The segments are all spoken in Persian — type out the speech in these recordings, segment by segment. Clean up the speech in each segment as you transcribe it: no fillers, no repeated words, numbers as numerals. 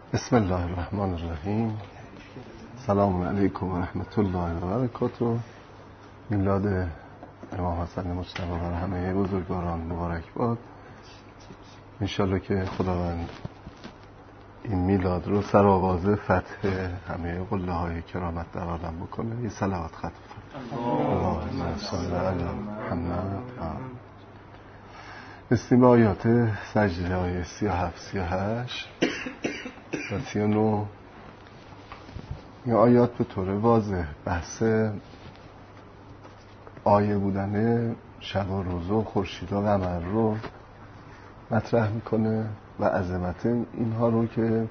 بسم الله الرحمن الرحیم. سلام علیکم و رحمت الله و برکاته. میلاد امام حسن مجتبی بر همه بزرگواران مبارک باد. انشالله که خداوند این میلاد رو سرآغاز فتح همه قله های کرامت در عالم بکنه. یه صلوات ختم کنه. اللهم صل علی محمد. بسیم آیات سجده های 37 38 و 39. این آیات به طور واضح بحث آیه بودن شب و روز و خورشید و قمر رو مطرح میکنه و عظمت اینها رو که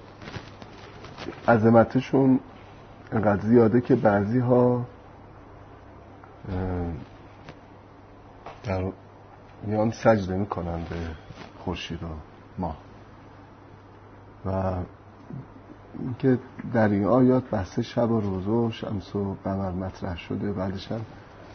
عظمتشون انقدر زیاده که بعضی ها در میان سجده میکنن به خورشید و ماه. و اینکه در این آیات بحث شب و روز و شمس و قمر مطرح شده، بعدش هم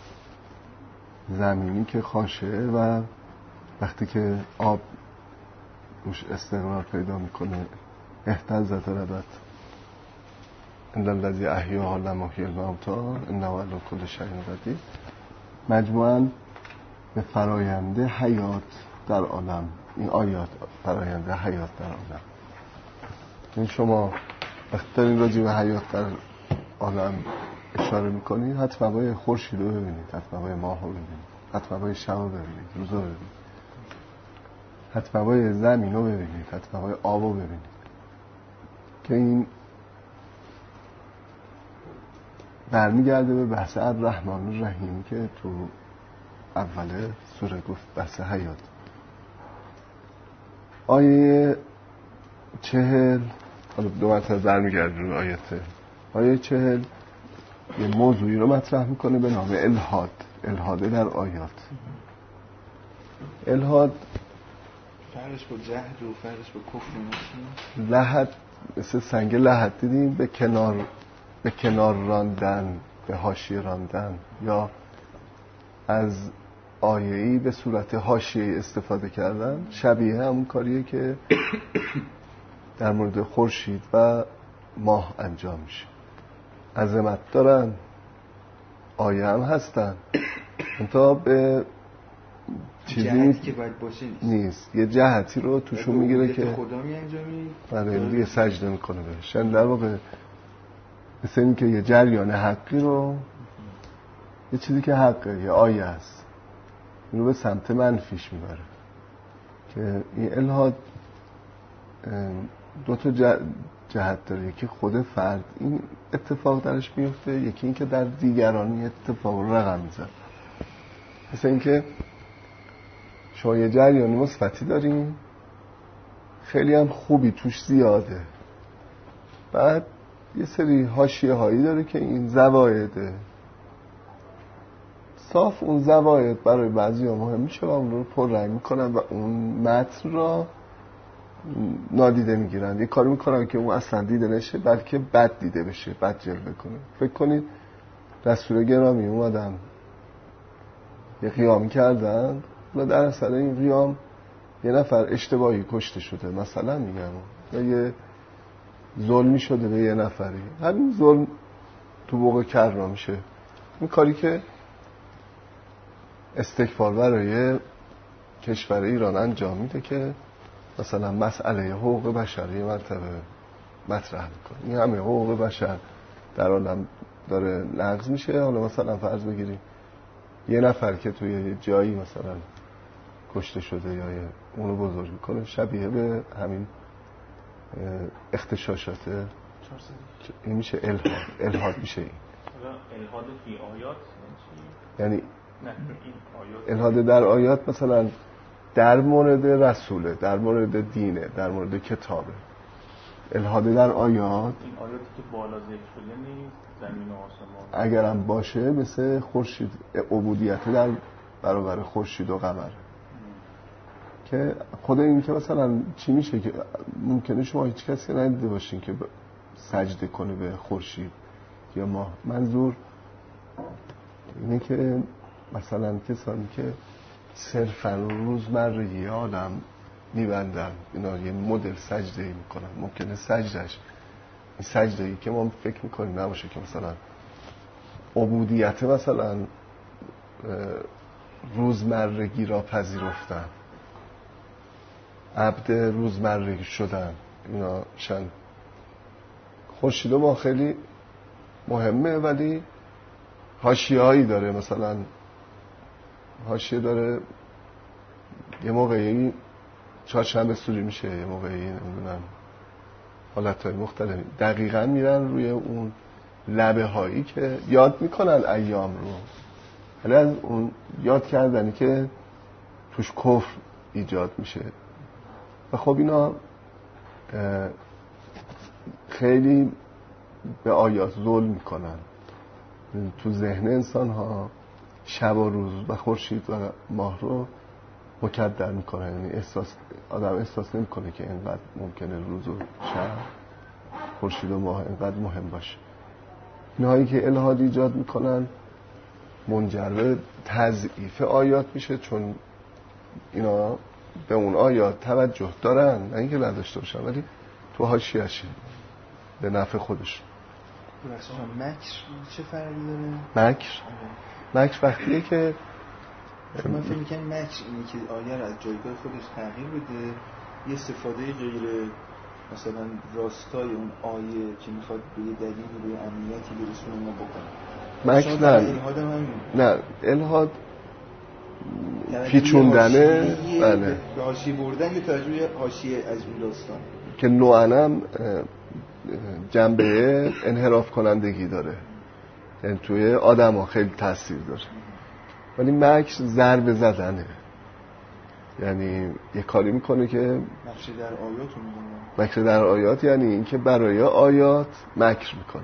زمینی که خاشعه و وقتی که آب روش استقرار پیدا میکنه اهتزت ربت ان الذی احیاها لمحیی الموتی انه علی کل شیء قدیر. مجموعاً به فراینده حیات در عالم، این آیات فراینده حیات در عالم. این شما وقتی دارین راجع به حیات در عالم اشاره میکنید، حتما باید خورشید رو ببینید، حتما باید ماه رو ببینید، حتما باید شب رو ببینید، روز رو ببینید، حتما باید زمین رو ببینید، حتما باید آب رو ببینید. که این برمیگرده به بحث الرحمن الرحیم که تو اول سوره گفت بحث حیات. آیه 40 حالا دو مرتبه برمیگرده رو آیته. آیه 40 یه موضوعی رو مطرح میکنه به نام الحاد. الحاد در آیات. الحاد فرقش با جهد و فرقش با کفر نمیشه. لحد مثل سنگ لحد دیدیم، به کنار راندن، به حاشیه راندن، یا از آیه‌ای به صورت حاشیه استفاده کردن. شبیه همون کاریه که در مورد خورشید و ماه انجام میشه. عظمت دارن، آیه هم هستن، منتها به چیزی که باید باشه نیست. یه جهتی رو توشون میگیره که خدا میانجامی، برای دیگه سجده میکنه بهش. یعنی در واقع مثل این که یه جریان حقی رو، یه چیزی که حقه، یه آیه هست، این رو به سمت منفیش میبره. که این الحاد دو تا جهت داره. یکی خود فرد این اتفاق درش میفته، یکی این که در دیگرانی اتفاق رو رقم میزن. مثل این که شما یه جریانی مثبتی دارین، خیلی هم خوبی توش زیاده، بعد یه سری حاشیه هایی داره که این زوایده صاف، اون زواید برای بعضی ها مهم میشه و اون رو پر رنگ میکنن و اون متن را نادیده میگیرن. یه کاری میکنن که اون اصلا دیده نشه، بلکه بد دیده بشه، بد جلوه کنه. فکر کنید رسول گرامی اومدن یه قیامی کردن و در اثر این قیام یه نفر اشتباهی کشته شده، مثلا میگم، یا یه ظلمی شده به یه نفری، همین ظلم تو بوق کرنا میشه. این کاری که استکبار برای کشور ایران انجام میده که مثلا مسئله حقوق بشر یه مرتبه مطرح میکنه. این همه حقوق بشر در عالم داره نقض میشه. حالا مثلا فرض بگیریم یه نفر که توی جایی مثلا کشته شده یا اونو بزرگ میکنه، شبیه به همین اختشاشات این میشه الحاد میشه. این الحاد فی آیات یعنی نه این آیات الحاد در آیات مثلا در مورد رسوله، در مورد دینه، در مورد کتابه. الحاد در آیات، این آیاتی که بالا ذکر شده نیست، زمین و آسمان اگرم باشه مثل خورشید، عبودیت در برابر خورشید و قمر. که خود این که مثلا چی میشه که ممکنه شما هیچ کسی ندیده باشین که سجده کنه به خورشید یا ماه. منظور اینه که مثلا کسانی که صرفا روزمرگی آدم میبندن، اینا یه مدل سجده‌ای میکنن. ممکنه سجدهش این سجده‌ای که ما فکر میکنیم نباشه، که مثلا عبودیت مثلا روزمرگی را پذیرفتن، عبد روزمرگی شدن، اینا شن. خورشید ما خیلی مهمه، ولی حاشیه‌ای داره. مثلا حاشیه داره، یه موقعی چهارشنبه سوری میشه، یه موقعی نمیدونم حالتهای مختلفی دقیقاً میرن روی اون لبه هایی که یاد میکنن ایام رو، ولی از اون یاد کردنی که توش کفر ایجاد میشه. و خب اینا خیلی به آیات ظلم میکنن تو ذهن انسان ها. شب و روز و خورشید و ماه رو مکدر میکنن، یعنی آدم احساس نمیکنه که اینقدر ممکنه روز و شب، خورشید و ماه اینقدر مهم باشه. اینهایی که الحاد ایجاد میکنن منجر به تضعیف آیات میشه، چون اینا به اون آیات توجه دارن، نه اینکه نداشته باشن، ولی تو حاشیه‌شه به نفع خودش. مکر چه فرقی داره؟ مکر وقتیه که من فکر می‌کنم مکر اینه که آیه رو از جایگاه خودش تغییر بده، یه استفاده غیر مثلا راستای اون آیه که میخواد به یه دلیلی به امنیتی برسونه ما بکنه. نه الحاد پیچوندنه، بله، به حاشیه بردن، یه تجربه حاشیه از اون داستان که نوعنم جنبه انحراف کنندگی داره، یعنی توی آدم ها خیلی تاثیر داره. ولی مکر ضربه زدنه، یعنی یه کاری میکنه که مکر در آیات یعنی این که برای آیات مکر میکنه.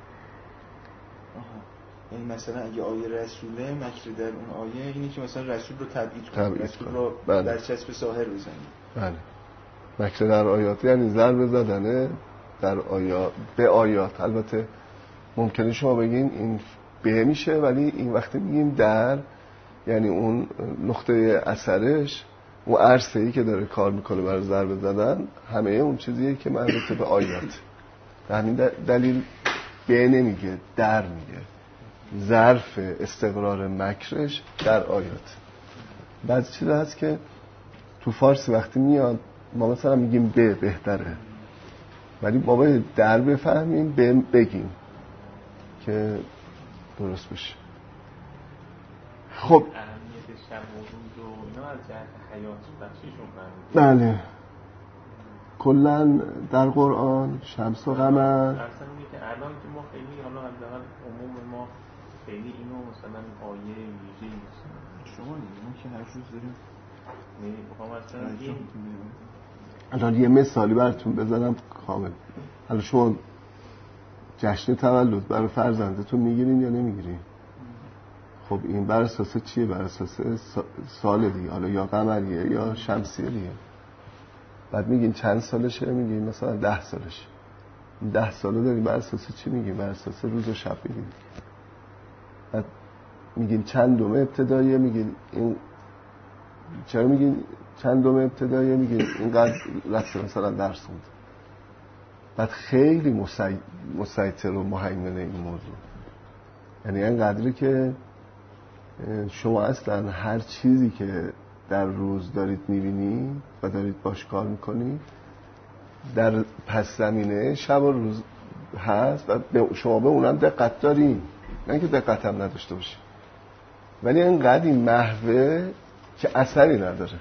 یعنی مثلا اگه آیه رسوله، مکر در اون آیه اینه که مثلا رسول رو تبعید کنه، رسول رو در چسب ساحر بزنه. بله، مکر در آیات یعنی ضربه زدنه در آیات به آیات. البته ممکنه شما بگین این به میشه، ولی این وقتی میگیم در، یعنی اون نقطه اثرش، اون عرصه‌ای که داره کار میکنه برای ضربه زدن، همه اون چیزیه که مربوط به آیات. به همین دلیل به نمیگه، در میگه. ظرف استقرار مکرش در آیات. بعضی چیز هست که تو فارسی وقتی میاد ما مثلا میگیم به بهتره، ولی ما باید در بفهمیم به بگیم که درست بشه. خب اهمیت شب و روز و اینا از جهت حیات بخشیشون فهمید. بله، کلن در قرآن شمس و قمر اصلا اینه که الان که ما خیلی حالا حداقل عموم ما خیلی اینو مثلا آیه ویژه‌ای نیست. شما ما که هر روز داریم الان یه مثالی براتون بزنم کامل. حالا شما جشن تولد برای فرزندتون میگیرین یا نمیگیرین؟ خب این بر اساس چیه؟ بر اساس سال دیگه، حالا یا قمریه یا شمسیه دیگه. بعد میگین چند سالشه؟ میگین مثلا 10 سالشه. 10 ساله داریم، بر اساس چی میگین؟ بر اساس روز و شب میگین. بعد میگین چندم ابتداییه؟ میگین این چرا میگین چندم ابتداییه؟ میگین اینقدر رفته مثلا درس خوند. بعد خیلی مسیطر و مهیمنه این موضوع، یعنی اینقدری که شما اصلا هر چیزی که در روز دارید میبینید و دارید باش کار میکنید در پس زمینه شب و روز هست و شما به اونم دقت دارید، نه اینکه دقت هم نداشته باشید، ولی اینقدر این محوه که اثری نداره.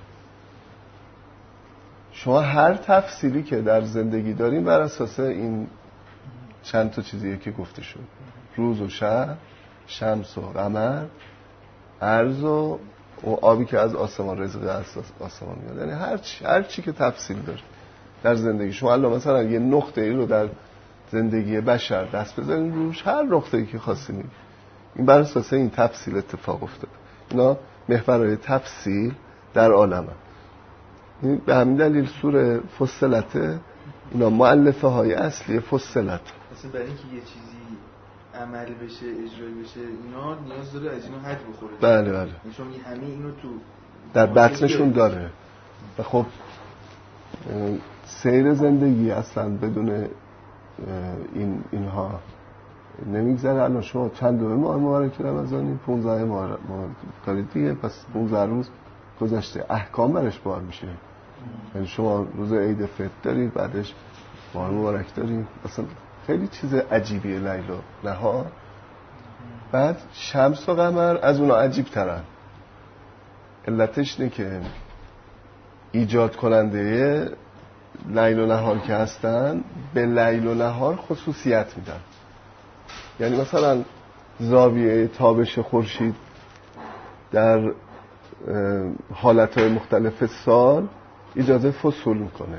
شما هر تفصیلی که در زندگی دارین بر اساس این چند تا چیزیه که گفته شد، روز و شب، شمس و قمر، ارض و آبی که از آسمان، رزق از آسمان میاد، یعنی هر چی که تفصیل داره در زندگی شما. الان مثلا یه نقطه ای رو در زندگی بشر دست بزنید روش، هر نقطه ای که خواستید، این بر اساس این تفصیل اتفاق افتاده. اینا محورهای تفصیل در عالمه. به همین دلیل سوره فصلت اینا مؤلفه های اصلی فصلت. مثلا برای اینکه یه چیزی عمل بشه، اجرایی بشه، اینا نیاز داره از اینا حد بخوره. بله. شما همه اینو تو در بطنشون داره. و خب سیر زندگی اصلا بدون اینها نمیگذره. الان شما چند دومه ماه مبارک رمضانی؟ 15 ماه دارید دیگه، پس 15 روز گذشته، احکام برش بار میشه. یعنی شما روز عید فطر دارید، بعدش ماه مبارک دارید، اصلا خیلی چیز عجیبیه لیل و نهار. بعد شمس و قمر از اونا عجیب ترن. علتش اینه که ایجاد کننده لیل و نهار که هستن به لیل و نهار خصوصیت میدن. یعنی مثلا زاویه تابش خورشید در حالتهای مختلف سال ایجاد فصول میکنه،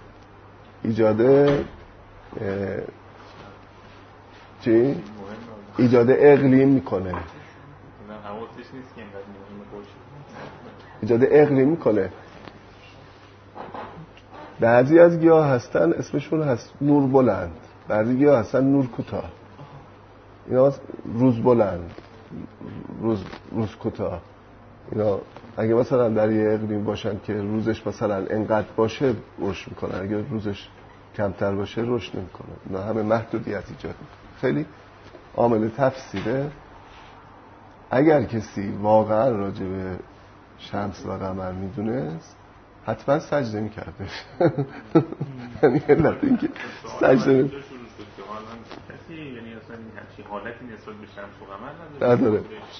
ایجاد اقلیم میکنه، ایجاد اقلیم میکنه. بعضی از گیاه هستن اسمشون هست نور بلند، بعضی گیاه هستن نور کوتاه. اینا روز بلند، روز کوتاه. اینا اگه مثلا در یه اقلیم باشن که روزش مثلا انقدر باشه رشد میکنن، اگه روزش کمتر باشه رشد نمیکنه. اینا همه محدودیت ایجاد میکنه. خیلی عامل تفسیره. اگر کسی واقعا راجع به شمس و قمر میدونست حتما سجده میکرده. یعنی علت این که سجده یعنی اصلا همچین حالتی نسبت به شمس و قمر نداره.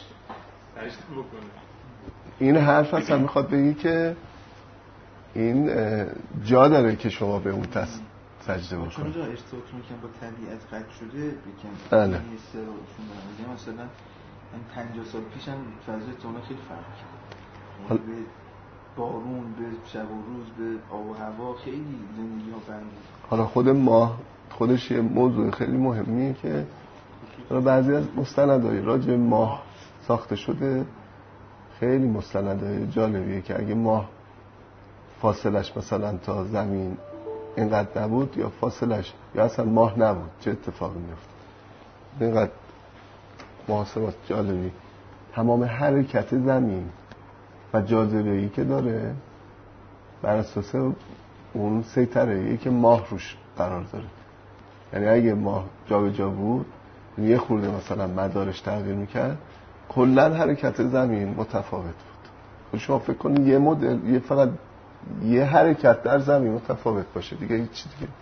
این حرف اصلا میخواد بگی که این جا داره که شما به اون سجده بکنید. چون جا ارتباطتون که با طبیعت قطع شده بکنید. بله. مثلا 50 سال پیش هم فضایتون خیلی فرق کرد. به بارون، به شب و روز، به آب و هوا خیلی زندگی ها فرق کرد. حالا خود ماه خودش یه موضوع خیلی مهمیه که بعضی از مستندهای راجع به ماه ساخته شده. خیلی مستندهای جالبیه که اگه ماه فاصلش مثلا تا زمین اینقدر نبود یا فاصلش یا اصلا ماه نبود چه اتفاقی میفته. اینقدر محاسبات جالبی. تمام حرکت زمین و جاذبه‌ای که داره بر اساس اون سیطره‌ای که ماه روش قرار داره. یعنی اگه ماه جا به جا بود یه خورده مثلا مدارش تغییر میکرد، کلا حرکت زمین متفاوت بود. شما فکر کنید یه مدل فقط یه حرکت در زمین متفاوت باشه دیگه هیچ دیگه.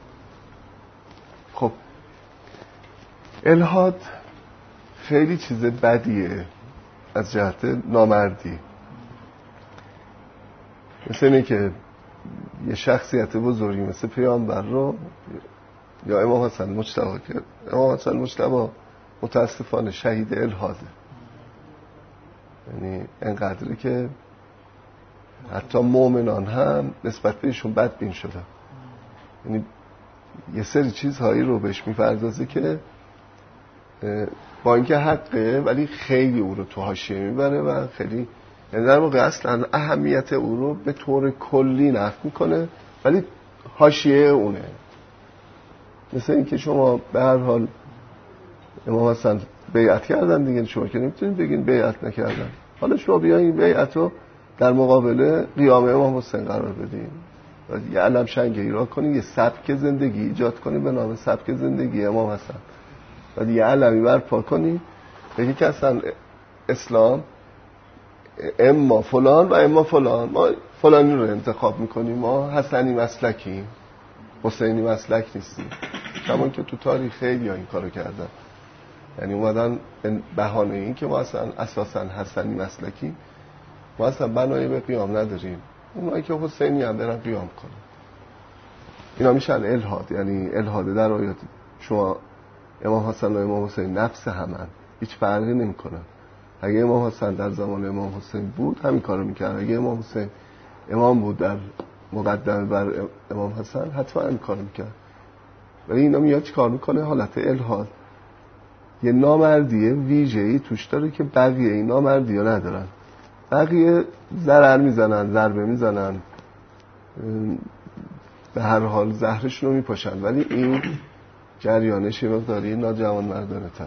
خب الحاد خیلی چیز بدیه از جهت نامردی. مثل اینه که یه شخصیت بزرگی مثل پیامبر رو یا امام حسن مجتبی که امام حسن مجتبی متاسفانه شهید الحاده. یعنی انقدری که حتی مؤمنان هم نسبت بهشون بدبین شدن. یعنی یه سری چیزهایی رو بهش میپردازه که با اینکه حقه ولی خیلی او رو تو حاشیه میبره و خیلی یعنی در واقع اصلا اهمیت او رو به طور کلی نفی میکنه ولی حاشیه اونه. مثل اینکه شما به هر حال امام حسن بیعت کردن دیگه، شما که نمیتونید بگین بیعت نکردن. حالا شما بیاین بیعت رو در مقابل قیام امام حسین قرار بدین و یه علم شنگه‌ای را کنید، یه سبک زندگی ایجاد کنید به نام سبک زندگی امام حسن و یه علمی برپا کنید بگید که اصلا اسلام اما فلان و اما فلان، ما فلانی رو انتخاب میکنیم، ما حسنی مسلکیم حسینی مسلک نیستیم. کمان که تو تاریخ خیلی این کارو کردن. یعنی اومدن بهانه این که ما اصلا اساسا حسنی مسلکی، ما اصلا بنایی به قیام نداریم، اونایی که حسینی هم برن قیام کنن. اینا میشن الحاد. یعنی الحاد در آیات شما امام حسن و امام حسین نفس همن، هیچ فرقی نمی کنن. اگه امام حسن در زمان امام حسین بود همین کارو میکرد، اگه امام حسین امام بود در مقدمه بر امام حسن حتما این کارو میکرد. ولی اینا میاد چی کار میکنه؟ حالت الحاد، یه نامردی ویژه‌ای توش داره که بقیه این نامردی ها ندارن. بقیه ضرر میزنن، ضربه میزنن، به هر حال زهرشون رو میپاشن، ولی این جریانش یه مقداری ناجوانمردانه تره.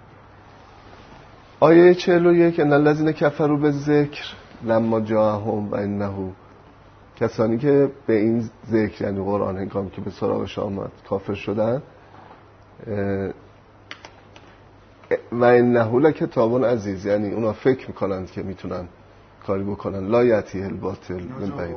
آیه 41 ان الذين كفروا بالذکر لما جاءهم و انه کسانی که به این ذکر یعنی قرآن هنگام که به سراغش آمد کافر شدن و انه لکتاب عزیز، یعنی اونا فکر میکنند که میتونن کاری بکنن. لا یأتیه الباطل من بین،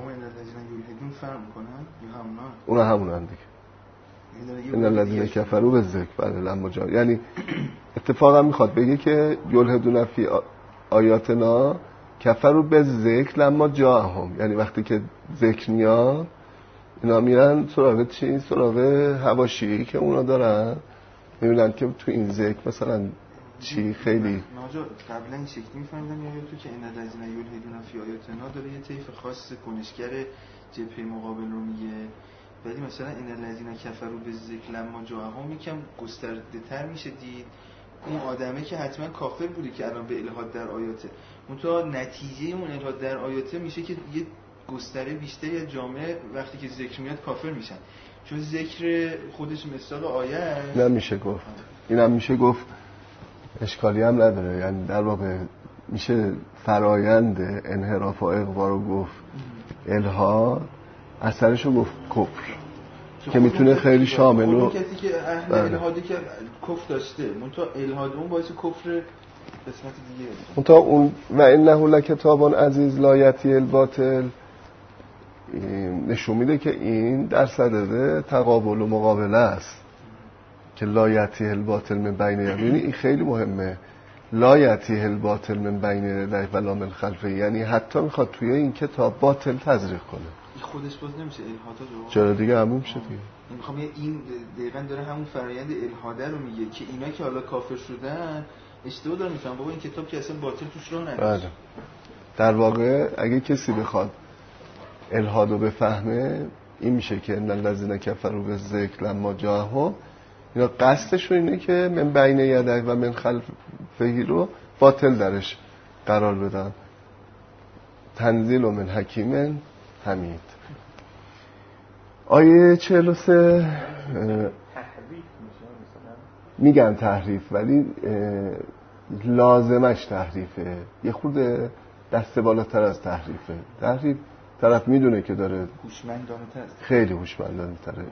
اونا همونن دیگه. ان الذین کفروا بالذکر بله لما جاء، یعنی اتفاقا میخواد بگه که یلحدون فی آیاتنا کفروا بالذکر لما جاءهم، یعنی وقتی که ذکر میاد اینا میرن سراغ چی؟ سراغ حواشی که اونا دارن، میبینن که تو این ذکر مثلا چی خیلی ناجا قبلا این شکلی میفهمیدم یا تو که ان الذین یلحدون فی آیاتنا داره یه طیف خاص کنشگر جبهه مقابل رو میگه، ولی مثلا ان الذین کفروا بالذکر لما جاءهم یکم گسترده تر میشه دید. اون آدمه که حتما کافر بوده که الان به الحاد در آیاته، منتها نتیجه اون الحاد در آیاته میشه که یه گستره بیشتری جامعه وقتی که ذکر میاد کافر میشن، چون ذکر خودش مثال آیه است. نمیشه گفت، اینم میشه گفت اشکالی هم نداره، یعنی در واقع میشه فرایند انحراف و اغوا رو گفت الحاد، اثرشو گفت کفر که میتونه خیلی شامل و کسی که اهل الحادی که کفر داشته، منتها الحاد اون باعث کفر قسمت دیگه، منتها اون و انه لکتاب عزیز لا یأتیه الباطل نشون میده که این در صدد تقابل و مقابله است که لا یأتیه الباطل من بین یدیه. این خیلی مهمه، لا یأتیه الباطل من بین یدیه ولا من خلفه، یعنی حتی میخواد توی این کتاب باطل تزریق کنه. خودش باز نمیشه الحادا رو، چرا دیگه همون میشه دیگه. میخوام این دقیقاً داره همون فرآیند الحاده رو میگه که اینا که حالا کافر شدن اشتباه دارن میفهمن بابا این کتاب که اصلا باطل توش راه نداره. در واقع اگه کسی بخواد الحادو بفهمه این میشه که ان الذین کفروا بالذکر لما جاءهم، اینا قصدشون اینه که من بین یدیه و من خلفه رو باطل درش قرار بدن. تنزیل من حکیم حمید. آیه 43 میگن تحریف، ولی لازمش تحریفه، یه خورده دست بالاتر از تحریفه. تحریف طرف میدونه که داره هوشمندانه تر، خیلی هوشمندانه تره.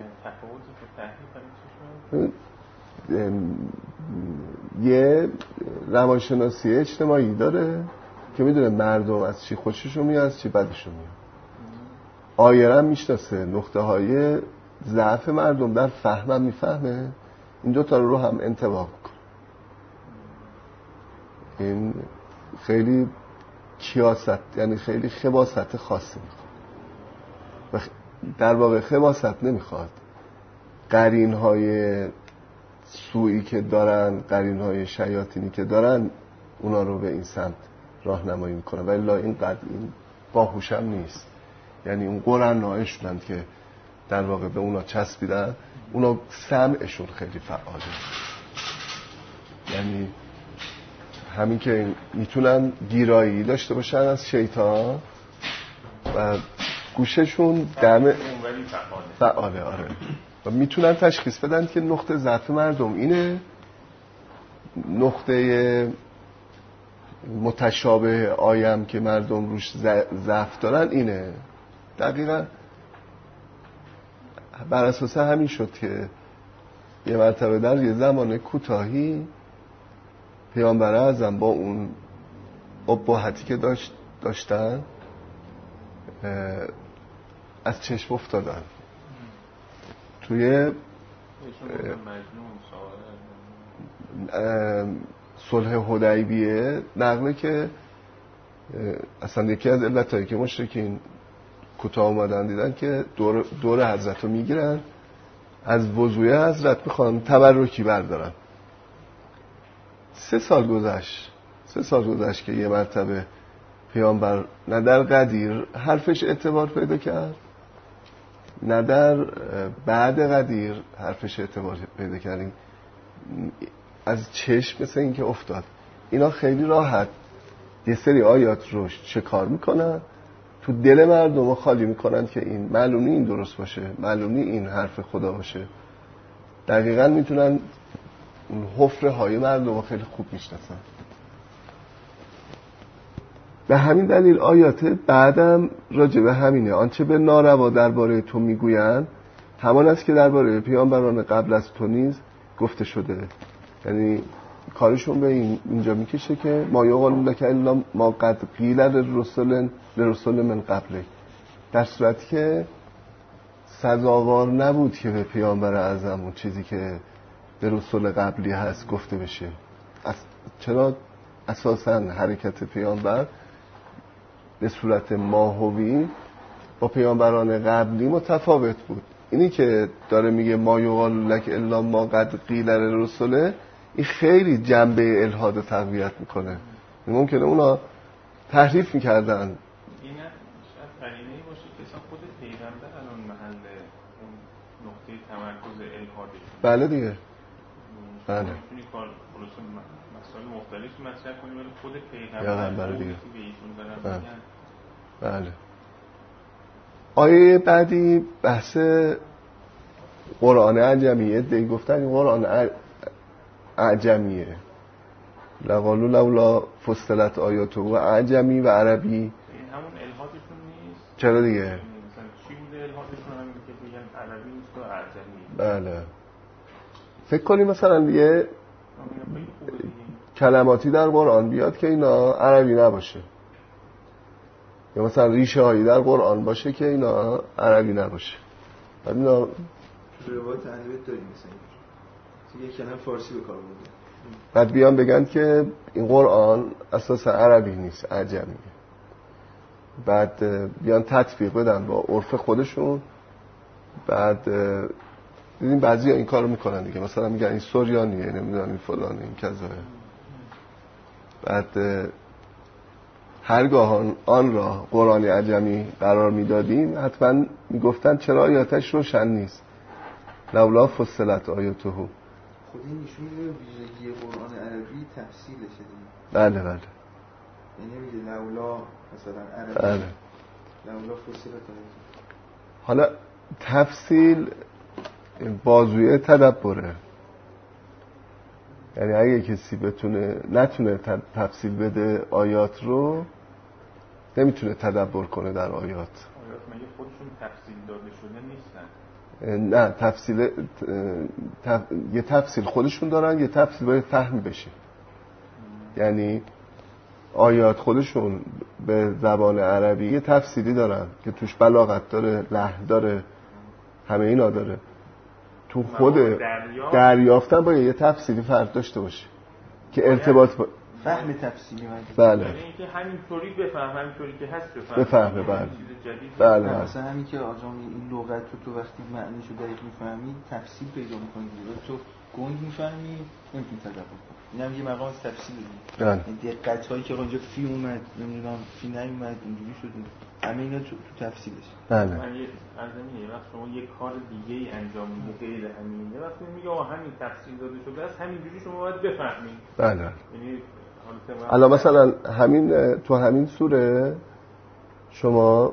یه روانشناسی اجتماعی داره که میدونه مردم از چی خوششون میاد از چی بدشون میاد. آیرم میشناسه نقطه های ضعف مردم در فهمم میفهمه، این دوتا رو هم انتباه کن. این خیلی کیاست، یعنی خیلی خباست خاصی میخواد و در واقع خباست نمیخواد. قرین های سوئی که دارن، قرین های شیاطینی که دارن اونا رو به این سمت راهنمایی میکنن، ولی لا این قد این باهوش هم نیست. یعنی اون قرنایشونند که در واقع به اونا چسبیدن، اونا سمعشون خیلی فعاله، یعنی همین که میتونن گیرایی داشته باشن از شیطان و گوششون دم فعاله. آره، و میتونن تشخیص بدن که نقطه ضعف مردم اینه، نقطه متشابه آیم که مردم روش ضعف دارن اینه. دقیقا بر اساس همین شد که یه مرتبه در یه زمان کوتاهی پیامبر اعظم با اون ابهتی که داشتن از چشم افتادن. توی صلح حدیبیه نقله که اصلا یکی از علتایی که مشرکین کوتاه اومدن دیدن که دور حضرت رو میگیرن، از وضوی حضرت میخوان تبرکی بردارن. 3 سال گذشت که یه مرتبه پیامبر نه در قدیر حرفش اعتبار پیدا کرد، نه در بعد قدیر حرفش اعتبار پیدا کرد. از چشم مثل این که افتاد. اینا خیلی راحت یه سری آیات رو شکار میکنن، تو دل مردم رو خالی میکنن که این معلومی این درست باشه، معلومی این حرف خدا باشه. دقیقاً میتونن حفره های مردم رو خیلی خوب میشناسن. به همین دلیل آیات بعدم راجع به همینه. آنچه به ناروا درباره تو میگویند همان است که درباره پیامبران قبل از تو نیز گفته شده. یعنی کارشون به اینجا میکشه که ما یقال لک الا ما قد قیل لرسل من قبلک، در صورتی که سزاوار نبود که به پیامبر اعظم اون چیزی که به رسول قبلی هست گفته بشه. چرا اساساً حرکت پیامبر به صورت ماهوی با پیامبران قبلی متفاوت بود. اینی که داره میگه ما یقال لک الا ما قد قیل للرسل، این خیلی جنبه الحاد رو تقویت میکنه. ممکنه اونا تحریف میکردن. این شاید قرینه‌ای باشه که اصلا خود پیغمبر الان محل اون نقطه تمرکز الحادش. بله دیگه. بله. میتونی کار خلاص مسائل مختلفی مطرح کنی ولی خود پیغمبر دیگه. به ایشون دارن میگن. بله. آیه بعدی بحث قرآن اعجمیه. دیگه گفتن این قرآن اعجمیه. لقالو لولا فصلت آیاته و اعجمی و عربی. این همون الحادشون نیست؟ چرا دیگه؟ مثلا چی بوده الحادشون همین که بگن عربی نیست و اعجمی؟ بله. فکر کنی مثلا یه کلماتی در قرآن بیاد که اینا عربی نباشه، یا مثلا ریشه هایی در قرآن باشه که اینا عربی نباشه. بعد اینا روایت اهل داریم مثلا یه کلمه فارسی به کار برده، بعد بیان بگن که این قرآن اساسا عربی نیست، اعجمیه. بعد بیان تطبیق بدن با عرف خودشون. بعد دیدیم بعضی ها این کارو میکنن دیگه، مثلا میگن این سوریانیه، نمیدونم این فلانه، این کذاه. بعد هرگاه آن را قرآن عجمی قرار میدادیم حتما میگفتن چرا آیاتش روشن نیست، لولا فصلت آیاته. خود این نشون میده ویژگی قرآن عربی تفصیلشه دیگه. بله. یعنی میگه لولا مثلا عربی، بله. لولا فصلت آیاته. حالا تفصیل بازوی تدبره. یعنی اگه کسی نتونه تفصیل بده آیات رو، نمیتونه تدبر کنه در آیات. آیات مگه خودشون تفصیل داده شده نیستن؟ نه، یه تفصیل خودشون دارن، یه تفصیل باید فهمی بشه. یعنی آیات خودشون به زبان عربی یه تفصیلی دارن که توش بلاغت داره، لحن داره، همه اینا داره. تو خود دریافتن باید یه تفصیلی فرق داشته باشه که ارتباط فهم تفصیلی بله. یعنی اینکه همینطوری بفهم، همینطوری که هست بفهمه. بله. مثلا همین که آجام این لغت تو وقتی معنیشو دقیق میفهمی تفصیل پیدا میکنی، تو گنگ میفهمی نمیتونی تدبر کنی. این هم یه مقام از تفصیل دیگه. این دقت هایی که اونجا فی اومد، نمیدونم فی نیومد، اینجوری شده، همه اینا تو تفصیلش. بله. من یه وقت شما یه کار دیگه ای انجام میدید غیر همین، یه وقت میگه همین تفصیل داده شده است، همینجوری شما باید بفهمید. بله. یعنی الان مثلا تو همین سوره شما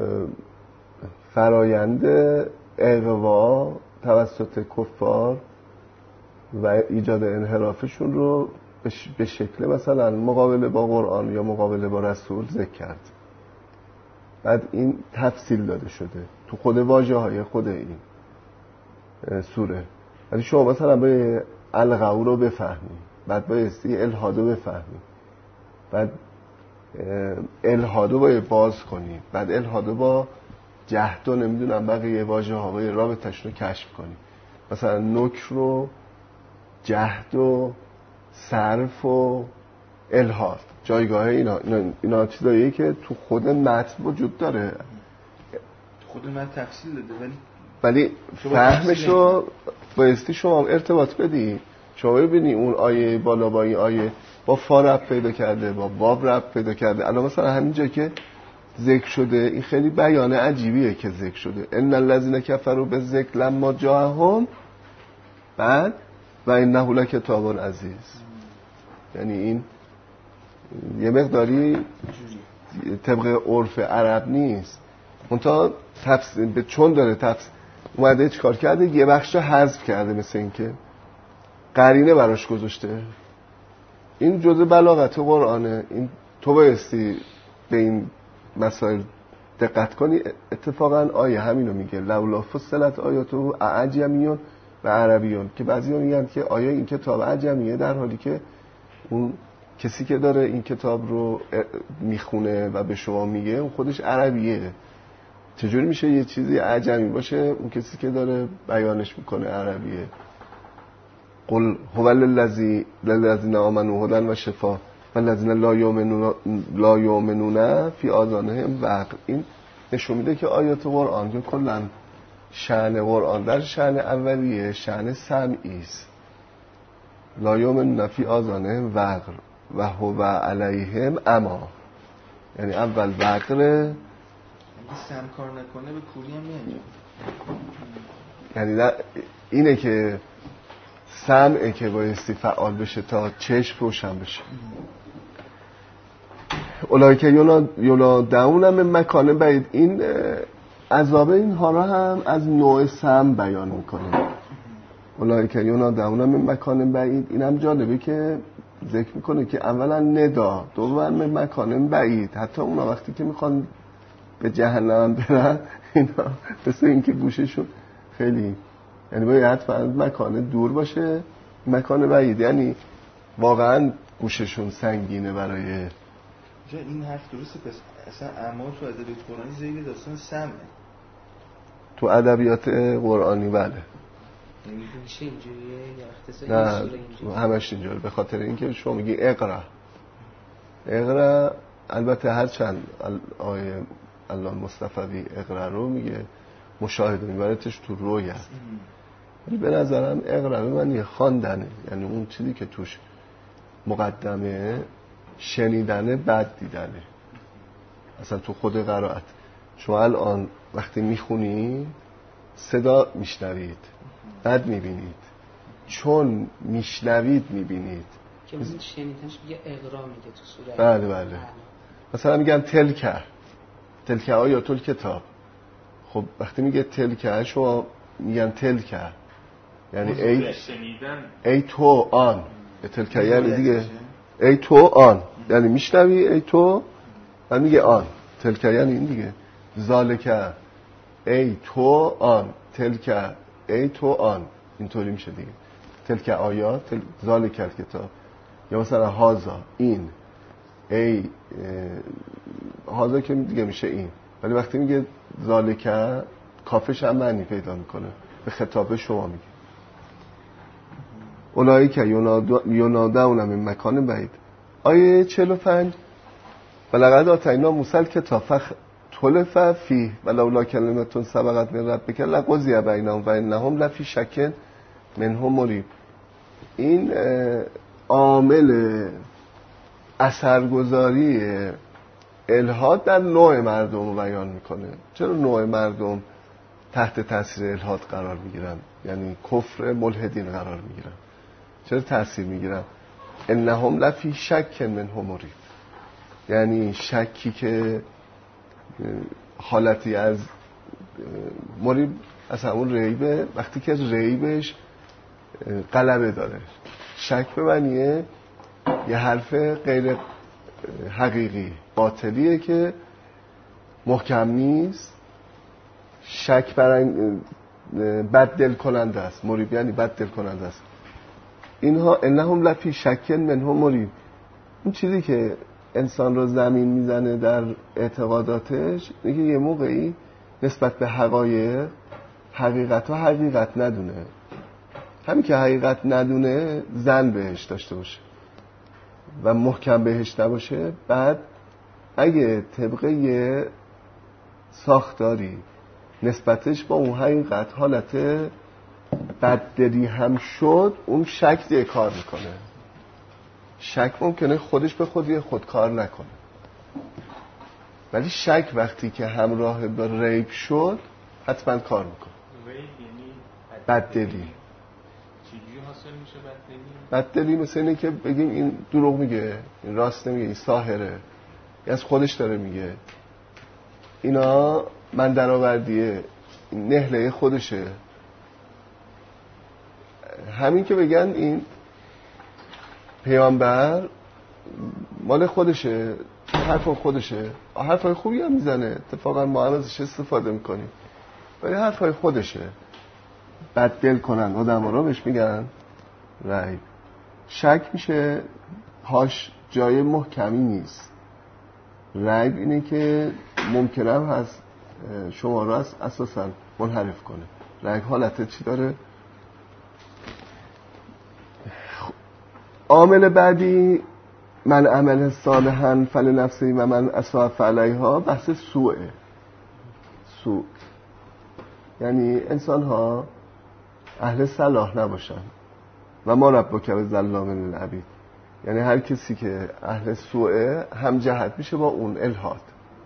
فرایند اغوا توسط کفار و ایجاد انحرافشون رو به شکل مثلا مقابله با قرآن یا مقابله با رسول ذکر کرد. بعد این تفصیل داده شده تو خود واژه های خود این سوره. ولی شما مثلا به الغو رو بفهمی، بعد بایستی الحادو بفهمی، بعد الحادو باید باز کنی، بعد الحادو با جهد و نمیدونم بقیه واژه ها باید رابطش رو کشف کنی. مثلا نکر رو جهد و صرف و الحاد، جایگاه اینا چیزاییه که تو خود متن وجود داره، خود من تفصیل داده، ولی فهمش رو بایستی شما ارتباط بدی. شما ببینی اون آیه بالا با این آیه با فا ربط پیدا کرده، با باب ربط پیدا کرده. الان مثلا همین جا که ذکر شده این خیلی بیان عجیبیه که ذکر شده ان الذين كفروا بالذکر لما جاءهم، بعد و انه لکتاب عزیز. یعنی این یه مقداری طبق عرف عرب نیست، منتها تفسیر چون داره تفسیر اومده چیکار کرده، یه بخش رو حذف کرده، مثل این که قرینه براش گذاشته. این جزء بلاغت قرآنه، این تو بایستی به این مسائل دقت کنی اتفاقا آیه همینو میگه لولا فصلت آیاته اعجمیون و عربیون، که بعضیا میگن که آیه این کتاب عجمیه در حالی که اون کسی که داره این کتاب رو میخونه و به شما میگه اون خودش عربیه. چجوری میشه یه چیزی عجمی باشه اون کسی که داره بیانش میکنه عربیه؟ قل هو للذین آمنوا هدی و شفا والذین لا یؤمنون فی آذانهم وقر. این نشون میده که آیات قرآن که کلا شأن قرآن در شأن اولیه شأن سمعی است. لا یؤمنون فی آذانهم وقر و هو علیهم اما، یعنی اول وقره سم کار نکنه به کوری هم نمیاد. یعنی اینه که سمعه که بایستی فعال بشه تا چشم روشن بشه. اولایی که ینادون من مکان بعید، این عذاب اینها را هم از نوع سمع بیان میکنه. اولایی که ینادون من مکان بعید، این هم جالبه که ذکر میکنه که اولا ندا، دوما من مکان بعید. حتی اونا وقتی که میخوان به جهنم برن اینا مثل این که گوششون خیلی، یعنی باید حتما مکان دور باشه، مکان بعید، یعنی واقعا گوششون سنگینه برای جا این حرف درسته. پس اصلا اما تو ادبیات قرآنی زیر داستان سمه، تو ادبیات قرآنی بله. میشه اینجوریه یا اختصار این سوره نه همش اینجوریه، به خاطر اینکه شما میگی اقرا البته هرچند آیه الله مصطفی اقرا رو میگه مشاهده میبرتش تو روی است، ولی به نظرم اقرا من خواندنه، یعنی اون چیزی که توش مقدمه شنیدنه بعد دیدنه. اصلا تو خود قرائت شما الان وقتی میخونی صدا میشنوید بعد میبینید، چون میشنوید میبینید که اون شنیدنش میگه اقرا میگه تو سوره. بله مثلا میگن تلکه آیات الکتاب. خب وقتی میگه تلکه شما میگن تلکه یعنی ای تو آن، تلکه یعنی دیگه ای تو آن، یعنی میشنوی ای تو و میگه آن، تلکه یعنی این دیگه. ذالکه ای تو آن، تلکه ای تو آن، اینطوری میشه دیگه. تلکه آیات ذالکه کتاب، یا مثلا هازا این، ای هازا که دیگه میشه این، ولی وقتی میگه ذالکه کافش هم معنی پیدا میکنه، به خطاب شما میگه. اولایی که ینادون من مکان بعید. آیه 45 ولقد آتینا موسی الکتاب فاختلف فیه ولولا کلمة سبقت من ربک لقضی بینهم و انهم لفی شک منه مریب. این عامل اثرگذاری الحاد در نوع مردم رو بیان میکنه. چرا نوع مردم تحت تاثیر الحاد قرار میگیرن، یعنی کفر ملحدین قرار میگیرن؟ چرا تاثیر میگیرن؟ انهم لفی شک منه مریب، یعنی شکی که حالتی از مریب، اصلا اون ریبه وقتی که ریبش غلبه داره. شک به معنیه یه حرف غیر حقیقی باطلیه که محکم نیست. شک برای بد دل کننده است. مریب یعنی بد دل کننده است. اینها انهم لفی شک منه مریب، اون چیزی که انسان رو زمین میزنه در اعتقاداتش، میگه یه موقعی نسبت به حقایق حقیقت ندونه. همین که حقیقت ندونه زن بهش داشته باشه و محکم بهش نباشه، بعد اگه طبقه یه ساختاری نسبتش با اون حقیقت حالت بددلی هم شد، اون شک دیگه کار میکنه. شک ممکنه خودش به خود کار نکنه، ولی شک وقتی که همراه با ریب شد حتما کار میکنه. بددلی چجوری حاصل میشه بددلی؟ مثل اینه که بگیم این دروغ میگه، این راست نمیگه، این ساحره، از خودش داره میگه، اینا من درآوردیه، نهله خودشه. همین که بگن این پیامبر مال خودشه، حرف خودشه، حرفای خوبی هم میزنه، اتفاقا ما هم ازش استفاده میکنیم، ولی حرفای خودشه. بد دل کنن آدم رو بهش میگن ریب. شک میشه پاش جای محکمی نیست. ریب اینه که ممکنه هم هست شما رو اساسا منحرف کنه. ریب حالت چی داره؟ عامل بعدی من عمل صالحا فلنفسه و من اساء فعلیها، بحث سوء. یعنی انسان ها اهل صلاح نباشن و ما ربک بظلام للعبید. یعنی هر کسی که اهل سوء هم جهت میشه با اون الحاد.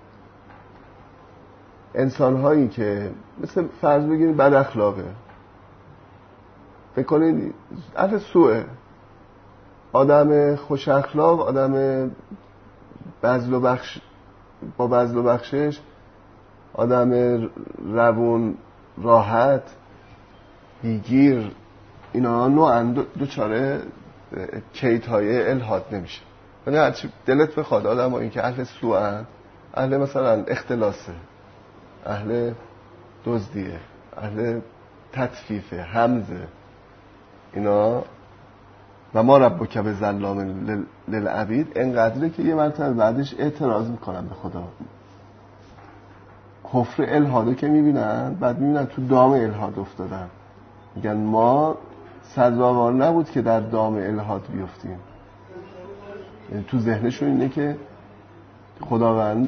انسان هایی که مثل فرض بگیرید بد اخلاقه، فکر کنید اهل سوء، آدم خوش اخلاق، آدم با بذل و بخشش، آدم روون راحت بیگیر، اینا نوعاً دوچاره کیدهای الحاد نمیشه. یعنی هرچی دلت بخواد آدم ها این که اهل سوءن، اهل مثلا اختلاسه، اهل دزدیه، اهل تطفیفه، همزه، اینا و ما ربک بظلام للعبید انقدره که یه مرتبه بعدش اعتراض میکنن به خدا. کفر الحادو که میبینن، بعد میبینن تو دام الحاد افتادن، میگن ما سزاوار نبود که در دام الحاد بیفتیم. یعنی تو ذهنشون اینه که خداوند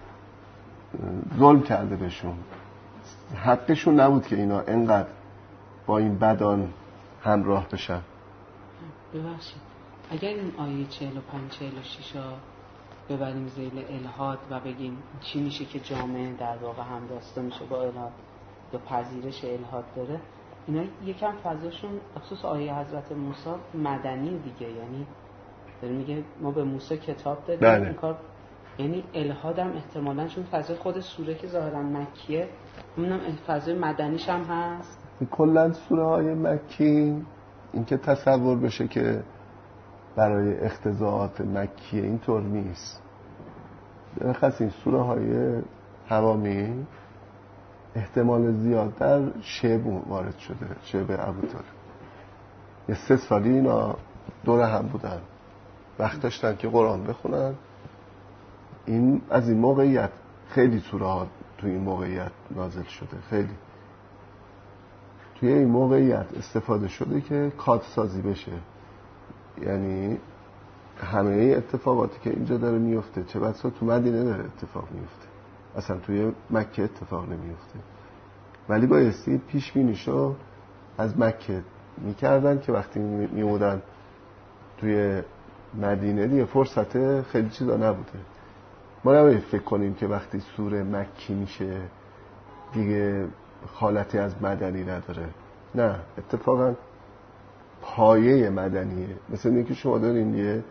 ظلم کرده بهشون، حقشون نبود که اینا انقدر با این بدان همراه بشن. ببخشید اگر این آیه 45 46 ببریم ذیل الحاد و بگیم چی میشه که جامعه در واقع همراسته میشه با الحاد یا پذیرش الحاد داره، اینا یکم فضاشون خصوص آیه حضرت موسی مدنی دیگه، یعنی داره میگه ما به موسی کتاب دادیم این کار، یعنی الحاد هم احتمالاً چون فضای خود سوره که ظاهرا مکیه، اونم فضای مدنیش هم هست. کلا سوره های مکی این که تصور بشه که برای اختزاعات مکیه اینطور نیست. درخواست این سوره های حوامی احتمال زیاد در شعب وارد شده، شعب ابوطالب. یه 3 سالی اینا دور هم بودن، وقت داشتن که قرآن بخونن. این از این موقعیت خیلی سوره ها تو این موقعیت نازل شده، خیلی توی این موقعیت استفاده شده که کات سازی بشه. یعنی همه اتفاقاتی که اینجا داره میفته، چه بسا تو مدینه داره اتفاق میفته، اصلا توی مکه اتفاق نمیفته، ولی بایستی پیش بینیشو از مکه میکردن که وقتی میمودن توی مدینه دیگه فرصت خیلی چیزا نبوده. ما نباید فکر کنیم که وقتی سوره مکی میشه دیگه حالتی از مدنی نداره. نه، اتفاقا پایه مدنیه. مثل اینکه که شما دارین یه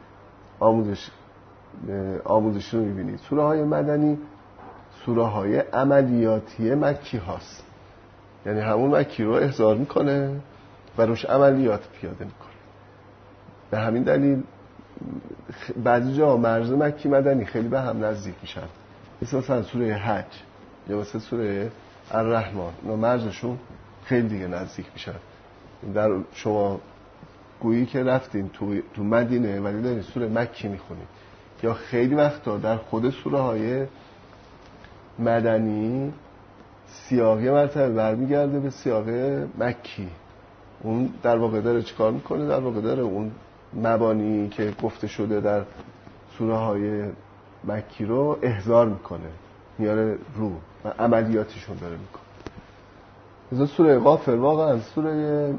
آموزش رو میبینید. سوره های مدنی سوره های عملیاتی مکی هاست، یعنی همون مکی رو احضار میکنه و روش عملیات پیاده میکنه. به همین دلیل بعضی جا مرز مکی مدنی خیلی به هم نزدیک میشن، مثلا سوره حج یا مثلا سوره الرحمن، اینا مرزشون خیلی دیگه نزدیک میشن. در شما گویی که رفتین تو مدینه ولی دارین سوره مکی میخونید. یا خیلی وقتا در خود سوره های مدنی سیاقی مرتبه برمیگرده به سیاق مکی. اون در واقع داره چیکار میکنه؟ در واقع داره اون مبانی که گفته شده در سوره های مکی رو احضار میکنه، میاره رو و عملیاتشون داره میکنه. مثلا سوره غافر واقعا سوره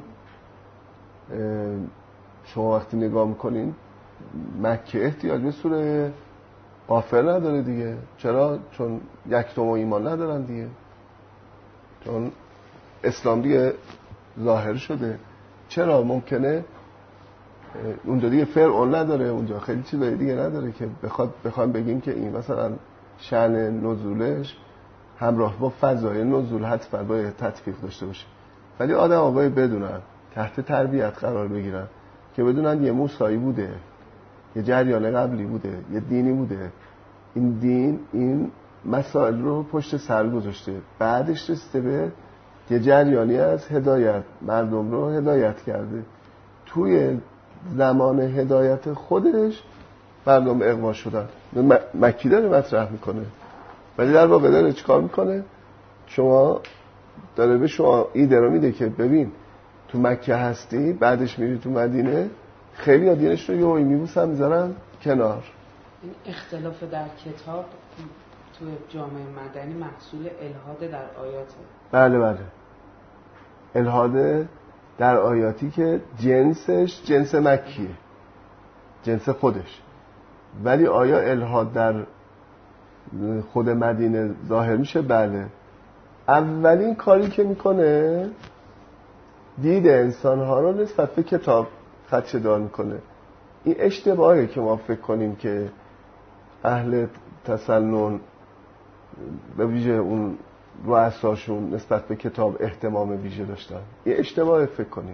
شما وقتی نگاه میکنین مکه احتیاج به سوره غافر نداره دیگه. چرا؟ چون 1/3 ایمان ندارن دیگه، چون اسلام دیگه ظاهر شده. چرا؟ ممکنه اونجا دیگه فرعون نداره، اونجا خیلی چیزای دیگه نداره که بخوام بگیم که این مثلا شأن نزولش همراه با فضای نزول حتما باید تطبیق داشته باشه. ولی آدم باید بدونن، تحت تربیت قرار بگیرن که بدونن یه موسایی بوده، یه جریان قبلی بوده، یه دینی بوده این دین این مسائل رو پشت سر گذاشته، بعدش رسیده به یه جریانی از هدایت، مردم رو هدایت کرده. توی زمان هدایت خودش مردم اغوا شدن. مکی داره مطرح میکنه، ولی در واقع داره چیکار میکنه؟ شما داره به شما ایده رو میده که ببین تو مکه هستی، بعدش میری تو مدینه، خیلی ها دینش رو یهویی میبوسن میذارن کنار. این اختلاف در کتاب تو جامعه مدنی محصول الحاد در آیاته. بله بله، الحاد در آیاتی که جنسش جنس مکیه، جنس خودش، ولی آیا الحاد در خود مدینه ظاهر میشه؟ بله. اولین کاری که میکنه دید انسانها رو نسبت به کتاب خدشه دار میکنه. این اشتباهه که ما فکر کنیم که اهل تسنن به ویژه اون رؤساشون نسبت به کتاب اهتمام ویژه داشتن. این اشتباهه فکر کنیم.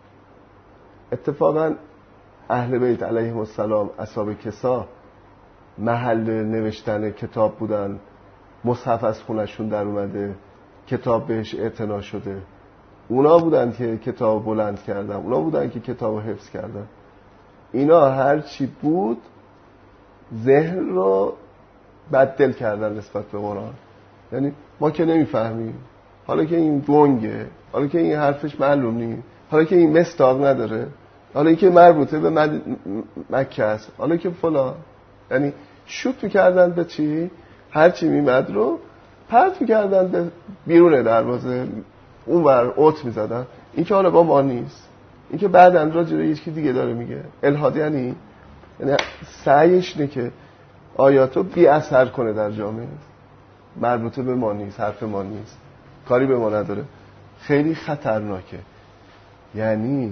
اتفاقا اهل بیت علیهم السلام، اصحاب کسا، محل نوشتن کتاب بودن، مصحف از خونشون در اومده، کتاب بهش اعتنا شده، اونا بودن که کتاب بلند کردن، اونا بودن که کتاب حفظ کردن. اینا هر چی بود ذهن رو بدل کردن نسبت به قرآن. یعنی ما که نمیفهمیم، حالا که این گنگه، حالا که این حرفش معلوم نیست، حالا که این مصداق نداره، حالا که مربوطه به مکه است، حالا که فلان. یعنی شوت میکردن به چی؟ هر چی میمد رو پرت میکردن به بیرون دروازه، اون ور اوت میزدن. این که حالا با ما نیست، این که بعداً راجع به یکی دیگه داره میگه. الحاد یعنی سعیش اینه که آیاتو بی اثر کنه در جامعه، مربوطه به ما نیست، حرف ما نیست، کاری به ما نداره. خیلی خطرناکه. یعنی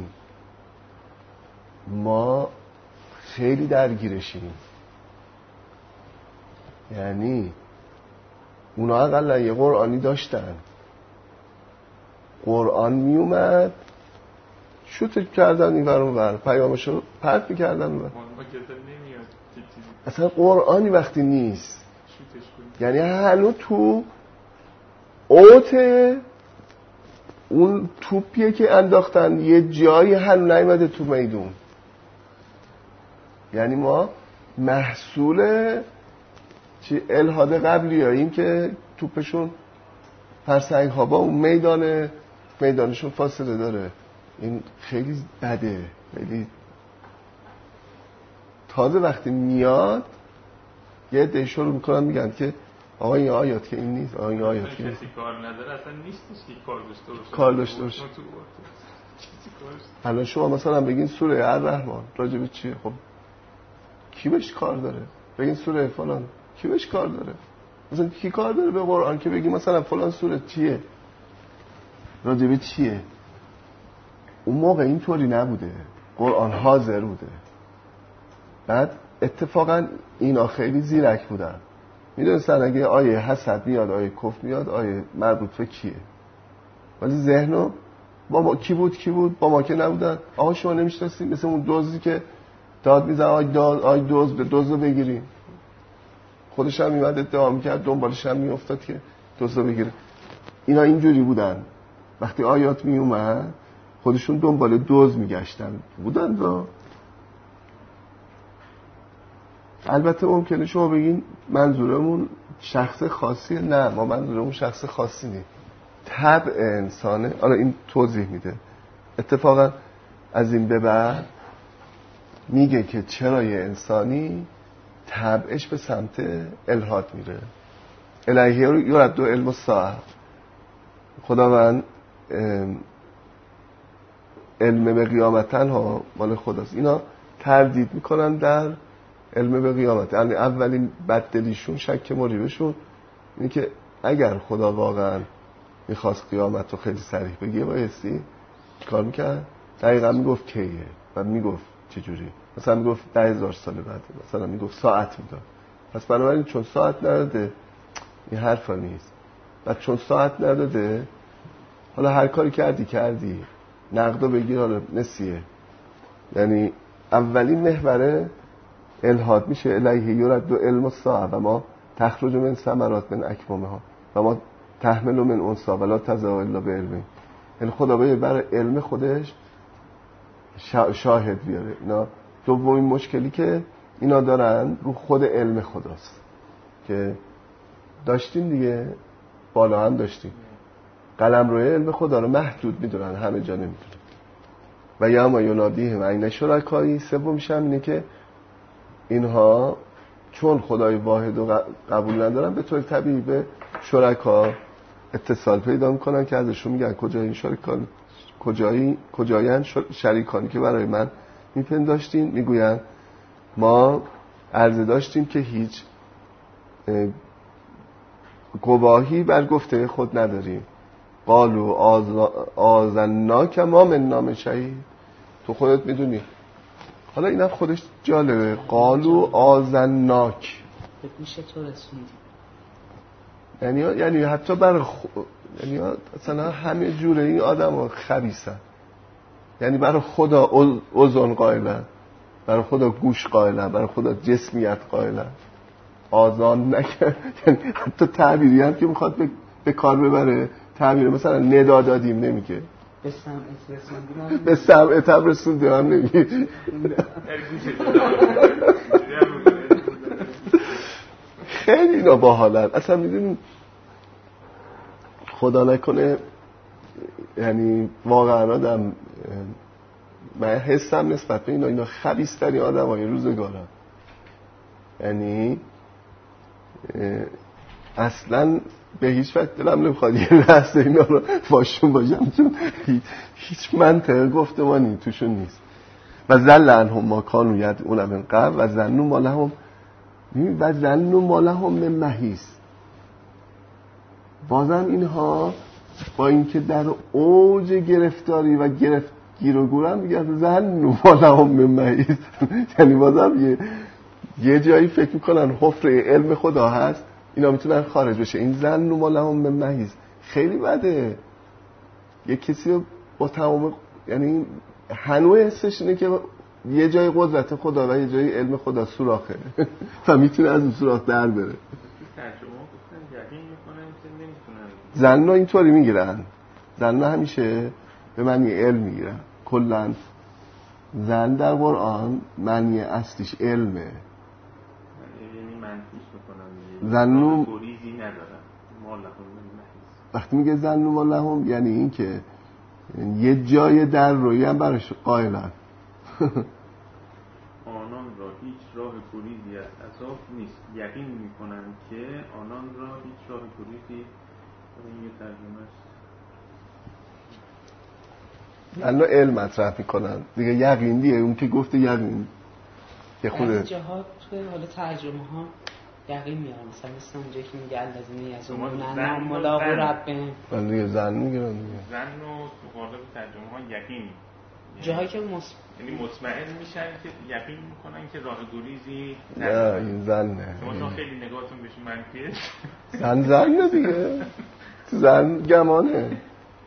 ما خیلی درگیرشیم. یعنی اونا اقلا یه قرآنی داشتن، قرآن می اومد شوت کردن این ور اون ور، پیامشو پرت می‌کردن. اصلا قرآنی وقتی نیست، یعنی هنو تو اوت اون توپیه که انداختن یه جایی هنو نیومده تو میدون. یعنی ما محصول چی الحاد قبلیاییم که توپشون فرسنگ ها با اون میدانشون فاصله داره. این خیلی بده. خیلی تازه وقتی میاد یه عده شروع میکنن میگن که آقا این آیات که این نیست، آقا این آیات که کسی کار نداره، اصلا نیستش که کار داشته باشه. الان شما مثلا بگین سوره الرحمن راجع به چیه؟ خب کی بهش کار داره؟ بگین سوره فلان کی بهش کار داره؟ مثلا کی کار داره به قرآن که بگی مثلا فلان سوره چیه؟ راجع به چیه؟ اون موقع اینطوری نبوده، قرآن حاضر بوده. بعد اتفاقا اینا خیلی زیرک بودن، میدونستن اگه آیه حسد میاد، آیه کفر میاد، آیه مربوط به کیه. ولی ذهنو با ما کی بود با ما که نبودن. آقا شما نمیشناسید، مثل اون دزدی که داد میزن آی دزدو بگیریم، خودش هم میمد ادعا میکرد، دنبالش هم میافتاد که دزدو بگیره. اینا اینجوری بودن، وقتی آیات میومد خودشون دنبال دزد میگشتن بودن. البته ممکنه شما بگین منظورمون شخص خاصیه. نه، ما منظورمون شخص خاصی نیست، طبع انسانه. حالا این توضیح میده. اتفاقا از این به بعد میگه که چرا یه انسانی طبعش به سمت الحاد میره. الیه یرد علم الساعه، خداوند علم به قیامتن ها مال خداست. اینا تردید میکنن در علم به قیامت. یعنی اولین بددلیشون، شک مریبشون اینه که اگر خدا واقعا میخواست قیامت رو خیلی صریح بگیه بایستی کار میکرد؟ دقیقا میگفت کیه و میگفت چجوری. مثلا میگفت 10,000 سال بعد، مثلا میگفت ساعت میداد. پس بنابراین چون ساعت نداده این حرفا نیست. و چون ساعت نداده حالا هر کاری کردی نقدو بگیر، حالا نسیه. یعنی اولین محوره الحاد میشه الیه یرد و علم الساعه و ما تخرج من ثمرات من اکمامها و ما تحمل من انثی ولا تضع الا بعلم. یعنی خدا برای علم خودش شاهد بیاره. اینا دومین مشکلی که اینا دارن رو خود علم خداست که داشتیم دیگه، بالا هم داشتیم. قلمروی علم خدا رو محدود میدونن، همه جا نمیدونن. و یا ما ینادیهم عین شرکایی. سومش هم اینه که اینها چون خدای واحد رو قبول ندارن به طور طبیعی به شرکا اتصال پیدا میکنن که ازشون میگن کجای این شرکان، کجای شریکانی که برای من میپنداشتین. میگوین ما عرضه داشتیم که هیچ گواهی بر گفته خود نداریم. قالو آذناک ما من نام شهید. تو خودت میدونی. حالا اینم خودش جالبه. قالو آذناک میشه تو رسوندی، یعنی حتی یعنی مثلا همه جوره این آدم ها خبیثن. یعنی برای خدا اذن قائلن، برای خدا گوش قائلن، برای خدا جسمیت قائلن. آذان نکرد. یعنی حتی تعبیری هم که میخواد به کار ببره، تعبیر مثلا ندا دادیم نمیگه، به سمعت رسوندیم هم نمیگه. خیلی اینا باحالن. اصلا میدونیم خدا نکنه، یعنی واقعا آدم من حسم نسبت به اینا خبیث‌ترین آدمای روزگارن. یعنی اصلا به هیچ وقت دلم نمیخواد یه لحظه اینا رو باشون باشم، چون هیچ منطقه گفتمانی توشون نیست. و زل عنهم ما کانوا یدعون من قبل و ظنوا ما لهم من محیص. بازم اینها با اینکه در اوج گرفتاری و گیر و گورن میگن ظنوا ما لهم من محیص. یعنی بازم یه جایی فکر میکنن حفره علم خدا هست، اینا میتونن خارج بشه. این ظنوا ما لهم من محیص خیلی بده. یه کسی رو با تمام، یعنی هنوز حسش اینه که یه جای قدرت خدا و یه جای علم خدا سوراخه و میتونه از اون سوراخ در بره. ظنوا اینطوری میگیرن. ظنوا همیشه به معنی علم میگیرن. کلا ظن در قرآن معنی اصلیش علمه. یعنی منفیش بکنم ظنوا گریزی ندارن ما لهم. وقتی میگه ظنوا ما لهم یعنی این که یه جای در روی هم براش قائلن. آنان را هیچ راه گریزی از عذاب نیست. یقین میکنن که آنان را هیچ راه گریزی. این یه ترجمه است. الان علم مطرح میکنن دیگه. یقین دیگه اون که گفته یقین که خوده از جهات توی حال ترجمه ها یقین میارم. مثلا اونجایی که میگه الذین یظنون ملاقات ربهم، ولی زن میگیرن دیگه. زن و تو قالب ترجمه ها یقین، جاهایی که یعنی مطمئن میشن که یقین میکنن که راه گریزی نه. این زنه. شما خیلی نگاهتون بهش منفیه. زن دیگه. زن گمانه.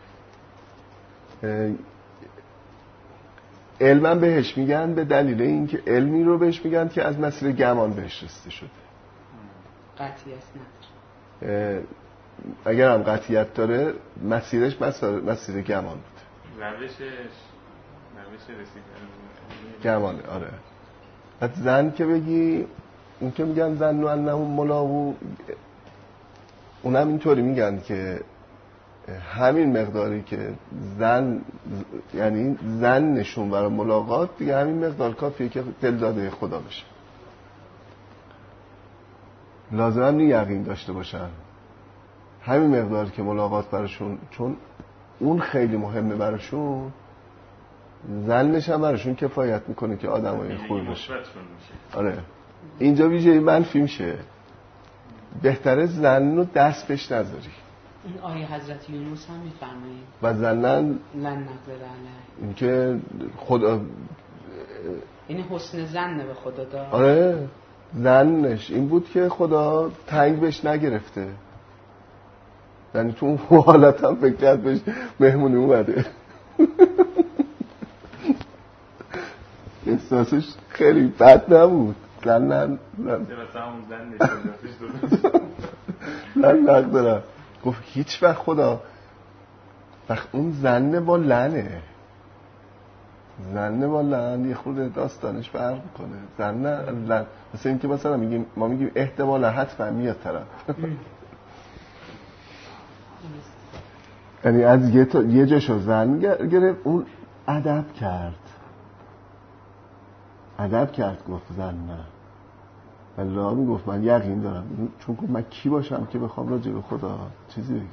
علم بهش میگن به دلیل اینکه علمی رو بهش میگن که از مسیر گمان بهش رسیده شده. قطعیت نداره. اگر هم قطعیت داره مسیرش مسیر گمان بود. روش رسیدن گمانه. آره. بعد زن که بگی، اون که میگن زن و انهم ملاقو، اونم اینطوری میگن که همین مقداری که یعنی زن نشون برای ملاقات دیگه همین مقدار کافیه که دل داده خدا بشه. لازم هم نیست یقین داشته باشن. همین مقدار که ملاقات براشون، چون اون خیلی مهمه براشون، زنش هم براشون کفایت میکنه که آدمای خوبی باشه. آره. اینجا ویژه منفی میشه. بهتره زن رو دست بهش نذاری. این آیه حضرت یونس هم میفرمایید و زنن لن نقدر علیه، این که خدا، این حسن زن به خدا داره. آره. زنش این بود که خدا تنگ بهش نگرفته. یعنی تو اون حالت هم فکر کرد بهش مهمونی اومده. احساسش خیلی بد نبود. زنن مثلا اون زن نشون من حق دارم. گفت هیچ وقت خدا وقت اون زنه با لنه یه خورده داستانش فرق میکنه. لن مثل این که مثلا ما میگیم احتمالا حتما میاد طرف یعنی از یه جاشو زن گرفت، اون ادب کرد گفت زن نه. الله میگفت من یقین دارم، چون گفت من کی باشم که بخوام راجع به خدا چیزی بگم.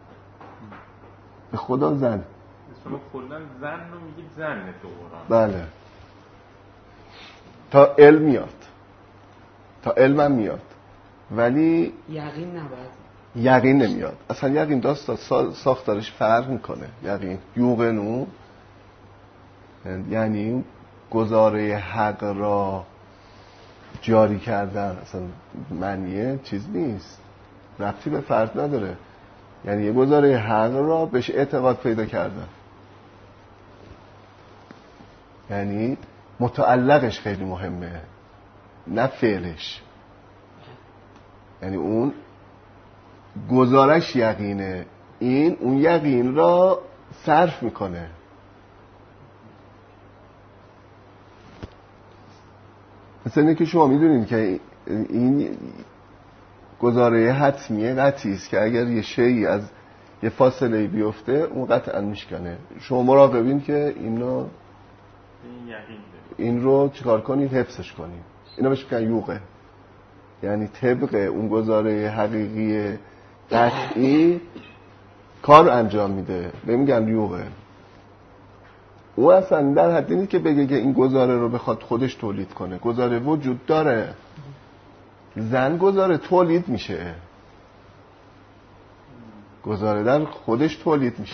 به خدا زن شما کلا زن رو میگید زن تو قرآن. بله تا علم میاد، تا علمم میاد، ولی یقین نمیاد. اصلا یقین داستان ساختارش فرق میکنه. یقین یوقنو یعنی گزاره حق را جاری کردن، اصلا معنیه چیز نیست، ربطی به فرد نداره. یعنی یه گزاره حق را بهش اعتقاد پیدا کردن، یعنی متعلقش خیلی مهمه نه فعلش. یعنی اون گزارش یقینه، این اون یقین را صرف میکنه. مثلا اینه که شما میدونین که این گزاره حتمیه قطعی است که اگر یه شیئی از یه فاصله بیفته اون قطعا میشکنه. شما مراقبین که این رو چیکار کنید؟ حفظش کنید. اینا بهش میگن یوغه، یعنی طبق اون گزاره حقیقی قطعی کار انجام میده، نمیگن یوغه. او اصلا در حدی نیست که بگه که این گزاره رو بخواد خودش تولید کنه. گزاره وجود داره، زن گزاره تولید میشه، گزاره در خودش تولید میشه.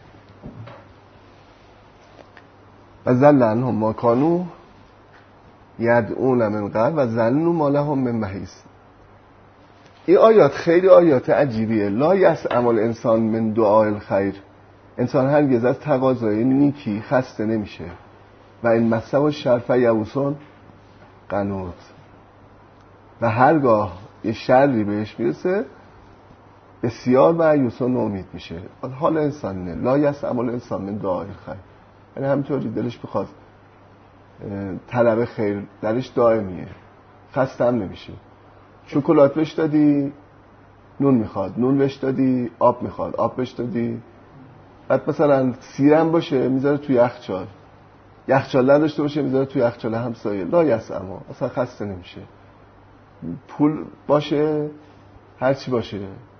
و زلن هم ما کانو یدعون من قبل و زنو ما لهم من محیص. این آیات خیلی آیات عجیبیه. لا یسأم الانسان من دعاء الخیر، انسان هرگز از تقاضای نیکی خسته نمیشه. و این مسه و شرف یوسون قنوت، و هرگاه یه شری بهش میرسه بسیار مایوسون امید میشه. حال انسان نه. لا یسأم الانسان من دعاء الخیر، یعنی همینطوری دلش بخواد طلب خیر درش دائمیه، خسته هم نمیشه. شکلات بهش دادی نون میخواد، نون بهش دادی آب میخواد، آب بهش دادی. بعد مثلا سیرم باشه میذاره توی یخچال، یخچال نداشته باشه میذاره توی یخچال همسایه. لا یسأم، اصلا خسته نمیشه. پول باشه هرچی باشه،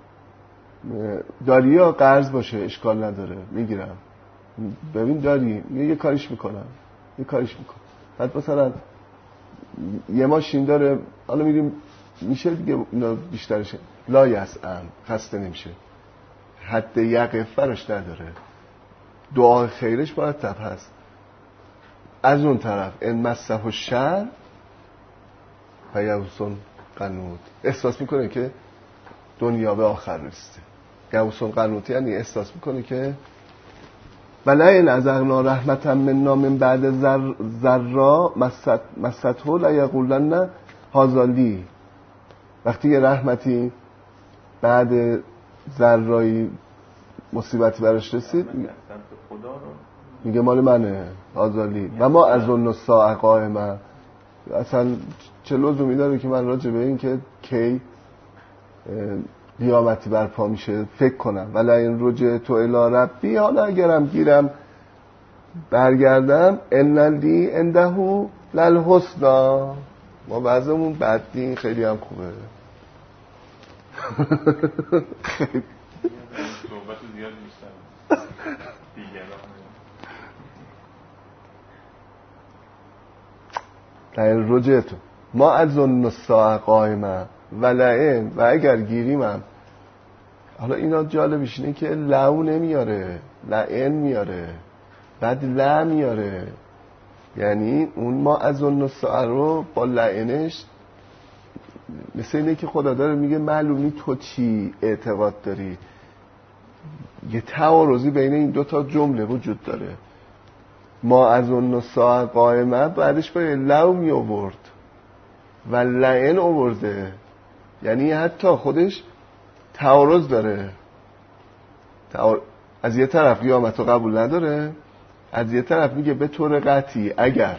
داری یا قرض باشه اشکال نداره میگیرم. ببین داری یه کاریش میکنم، یه کاریش میکنم. بعد مثلا یه ماشین داره، حالا میریم میشه دیگه، اینا بیشترشه. لا یسأم، خسته نمیشه، حد یقف فرش نداره. دعای خیرش مرتب هست. از اون طرف ان مسه الشر فیئوس قنوط، احساس میکنه که دنیا به آخر رسیده. یئوس قنوط یعنی احساس میکنه که ولئن اذقنا رحمة منا من بعد ضراء مسته لیقولن هذا لی. وقتی یه رحمتی بعد ضرایی مصیبتی براش رسید میگه مال منه، هذا لی و ما اظن الساعة قائمة. اصلا چه لزومی داره که من راجع به این که کی قیامتی برپا میشه فکر کنم. ولئن رجعت الی ربی، حالا اگرم گیرم برگردم، ان لی عنده للحسنی، ما بعضمون بد دین خیلی هم خوبه. خیلی صحبت زیاد میشتم لئن رجعت ما اظن الساعة قائمة ولئن، و اگر گیریمم. حالا اینا جالبش اینه که لو نمیاره، لئن میاره، بعد لا میاره. یعنی اون ما اظن الساعة رو با لئنش مثل اینه که خدا داره میگه معلومی تو چی اعتقاد داری. یه تعارضی بین این دوتا جمله وجود داره. ما اظن الساعة قائمة بعدش باید لو می آورد. و لعن آورده، یعنی حتی خودش تعارض داره. از یه طرف قیامت رو قبول نداره، از یه طرف میگه به طور قطعی اگر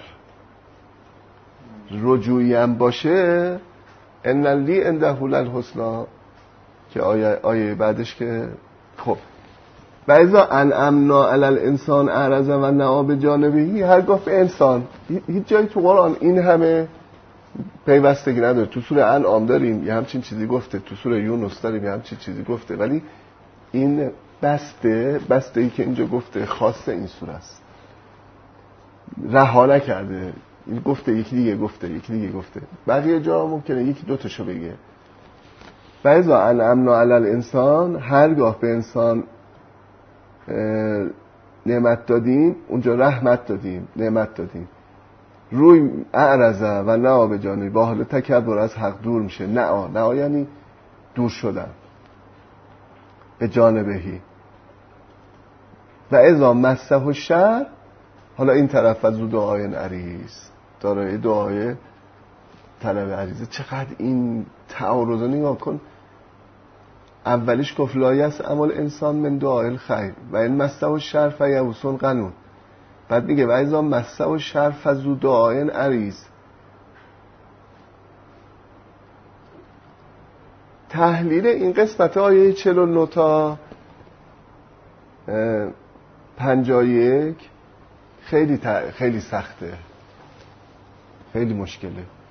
رجوعی هم باشه ان لی عنده الحسنی، که آیه بعدش که خب و اذا انعمنا علی الانسان اعرض و نأى بجانبه، هرگاه به انسان، هیچ جایی تو قرآن این همه پیوستگی نداره. تو سوره انعام داریم یه همچین چیزی گفته، تو سوره یونس داریم یه همچین چیزی گفته، ولی این بسته ای که اینجا گفته خاص این سوره است، رها نکرده. این گفته یکی دیگه گفته بقیه جا ممکنه یکی دو تاشو بگه. و اذا انعمنا علی الانسان، هرگاه به انسان نعمت دادیم، اونجا رحمت دادیم، نعمت دادیم، روی اعرض و نأى بجانبه، با حال تکبر از حق دور میشه. نأى یعنی دور شدن، به جانبهی. و اذا مسه الشر، حالا این طرف از دعای عریض، دارای دعای طلب عریضه. چقدر این تعارض نگاه کن. اولیش گفت لا یسأم الانسان من دعاء الخیر و ان مسه الشر فیئوس قنوط، بعد میگه و اذا مسه الشر فذو دعاء عریض. تحلیل این قسمت آیه 49 تا 51 خیلی سخته، خیلی مشکله.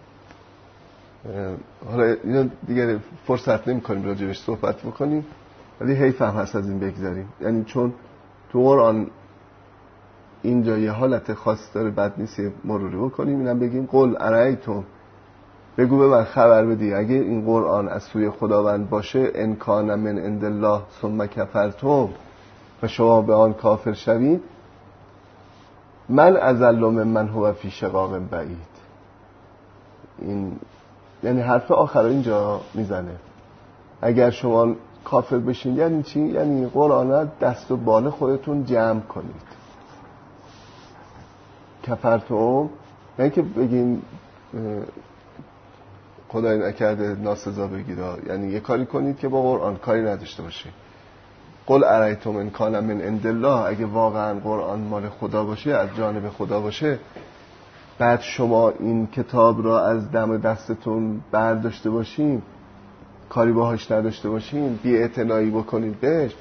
حالا اینا دیگه فرصت نمی کنیم راجبش صحبت بکنیم، ولی حیف هم هست از این بگذاریم. یعنی چون تو قرآن اینجا یه حالت خاص داره، بد نیست مروری بکنیم. اینم بگیم قل ارایتم، بگو به من خبر بدی اگه این قرآن از سوی خداوند باشه، ان کان من عند الله ثم کفرتم، و شما به آن کافر شوید، من اضل ممن هو فی شقاق بعید. این یعنی حرف آخر اینجا میزنه. اگر شما کافر بشین یعنی چی؟ یعنی قرآن دست و بال خودتون جمع کنید. کفرتم یعنی که بگین خدای نکرده ناسزا بگیره، یعنی یه کاری کنید که با قرآن کاری نداشته باشه. قل ارایتم ان کان من عند الله، اگه واقعا قرآن مال خدا باشه، از جانب خدا باشه، بعد شما این کتاب را از دم دستتون برداشته باشین، کاری باهاش نداشته باشین، بی‌اعتنایی بکنید بهش،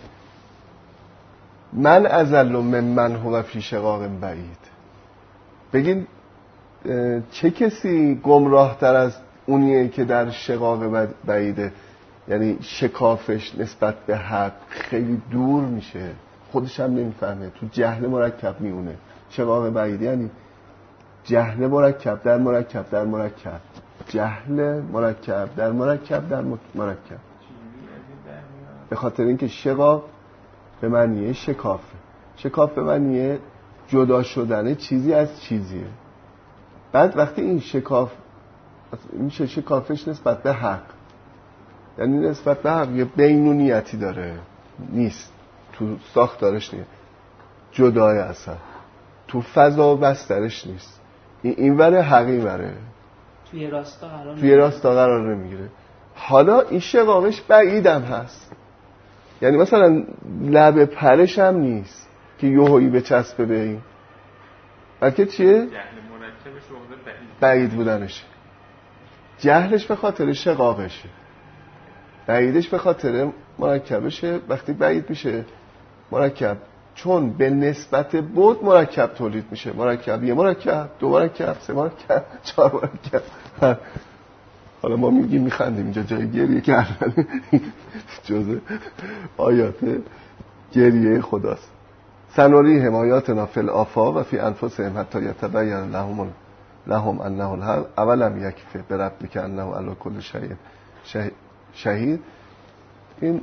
من اضل ممن هو فی شقاق بعید. بگین چه کسی گمراه تر از اونیه که در شقاق بعیده، یعنی شکافش نسبت به حق خیلی دور میشه، خودش هم نمیفهمه، تو جهل مرکب میونه. شقاق بعید یعنی جهل مرکب در مرکب در مرکب، جهل مرکب در مرکب در مرکب. به خاطر اینکه شقاق به معنی شکاف به معنی جدا شدن چیزی از چیزیه. بعد وقتی این میشه شکافش نسبت به حق، یعنی نسبت به حق یه بینونیتی داره، نیست تو ساختارش، نیست جدای اصلا، تو فضا و بسترش نیست، این وره حقی وره، توی راستا قرار نمیگیره. حالا این شقاقش بعیدم هست، یعنی مثلا لب پرش هم نیست که یهویی به چسبه به این، بلکه چیه؟ بعید بودنشه. جهلش به خاطر شقاقشه، بعیدش به خاطر مرکبشه. وقتی بعید میشه مرکب، چون به نسبت بود مرکب تولید میشه. مرکب، یه مرکب، دو مرکب، سه مرکب، چهار مرکب. حالا ما میگیم میخندیم، اینجا جای گریه کردن جزء آیات گریه خداست. سنوریهم آیاتنا فی الآفاق و فی انفسهم حتی یتبین لهم انه الحق اولم یکفی بربک انه علی کل شیء شهید. این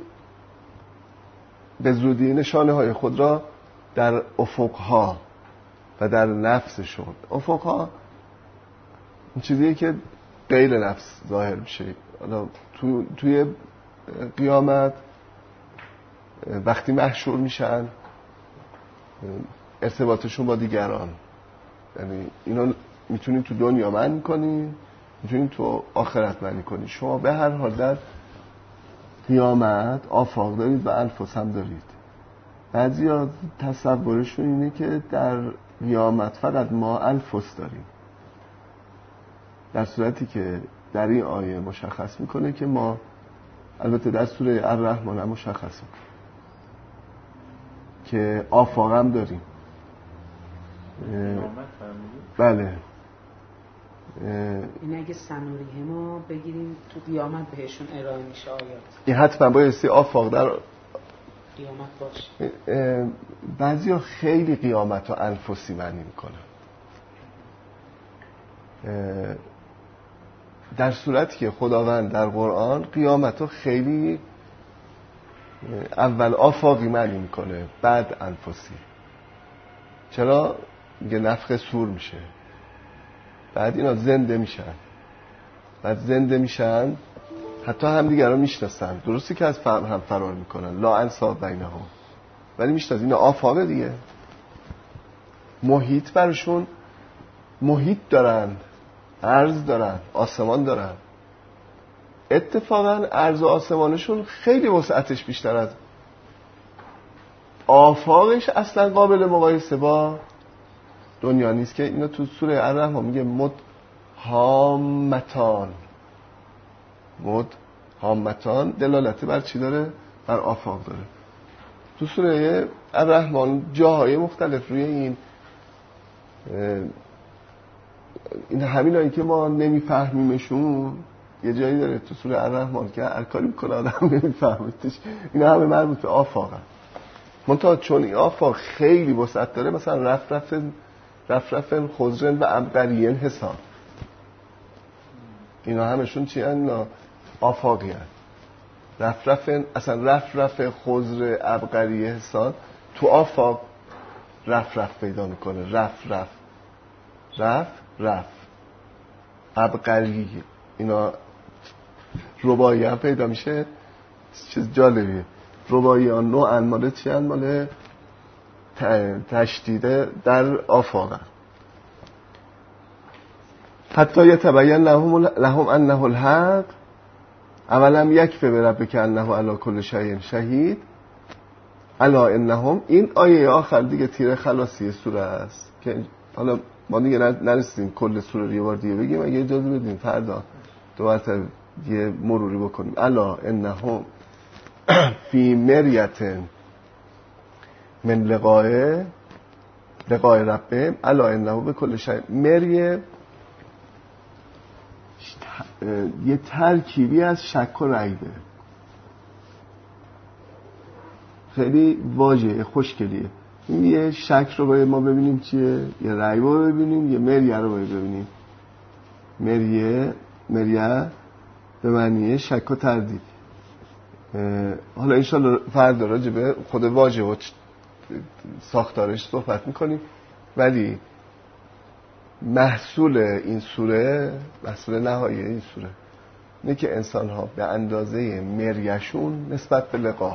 به زودی نشانه های خود را در افقها و در نفسشون، افقها این چیزیه که غیر نفس ظاهر میشه. توی قیامت وقتی محشور میشن، ارتباطشون با دیگران، یعنی اینا میتونی تو دنیا معنی کنی، میتونی تو آخرت معنی کنی. شما به هر حال در قیامت آفاق دارید و انفس هم دارید. بعضیا تصورشون اینه که در قیامت فقط ما انفس داریم، در صورتی که در این آیه مشخص میکنه که ما، البته در سوره الرحمن هم مشخص میکنه که آفاق هم داریم. بله. این اگه سنوریه ما بگیریم تو قیامت بهشون ارائه میشه آیات، این حتما بایستی آفاق در قیامت باشه. بعضی ها خیلی قیامت رو انفسی معنی میکنن، در صورتی که خداوند در قرآن قیامت رو خیلی اول آفاقی معنی میکنه بعد انفسی. چرا؟ میگه نفخ صور میشه، بعد اینا زنده میشن، بعد زنده میشن حتی هم دیگر رو میشناسن، درستی که از فهم هم فرار میکنن، لا انصاب بینهم، ولی میشناسن. اینا آفاقه دیگه، محیط برشون، محیط دارن، عرض دارن، آسمان دارن. اتفاقا عرض و آسمانشون خیلی وسعتش بیشتر از آفاقش اصلا قابل مقایسه با دنیا نیست که اینا تو سوره الرحمن میگه مدهامتان دلالت بر چی داره؟ بر آفاق داره. تو سوره الرحمن جاهای مختلف روی این همینایی که ما نمیفهمیمشون یه جایی داره تو سوره الرحمن که هر کاری میکنه آدم نمیفهمتش، اینا همه مربوط به آفاقن. منتها چون این آفاق خیلی وسعت داره، مثلا رفرفن خضرن و ابقریین حسان، اینا همشون چی هن؟ آفاقی هن. رفرفن، اصلا رفرف خضر ابقریه حسان تو آفاق رفرف پیدا میکنه. رف ابقری، اینا ربایی هم پیدا میشه. چیز جالبیه، ربایی ها نوعن ماله چی هن؟ ماله تشدیده در آفاق هن. حتی یتبین لهم انه الحق اولم یکفی بربک انه علی کل شیء شهید الا انهم. این آیه آخر دیگه تیر خلاصی سوره است که حالا ما دیگه نرسیم کل سوره رو یه بار دیگه بگیم، اگه اجازه بدیم فردا دو مرتبه یه مروری بکنیم. الا انهم فی مریت من لقاء ربهم الا انه بكل شیء. مریه یه ترکیبی از شک و ریبه، خیلی واژه خوشگلیه. یه شک رو باید ما ببینیم چیه، یه ریبه رو ببینیم، یه مریه رو باید ببینیم. مریه به معنی شک و تردید. حالا انشالله فردا راجع به خود واژه و ساختارش صحبت میکنیم، ولی محصول این سوره، محصول نهایی این سوره اینه که انسان ها به اندازه مریشون نسبت به لقا،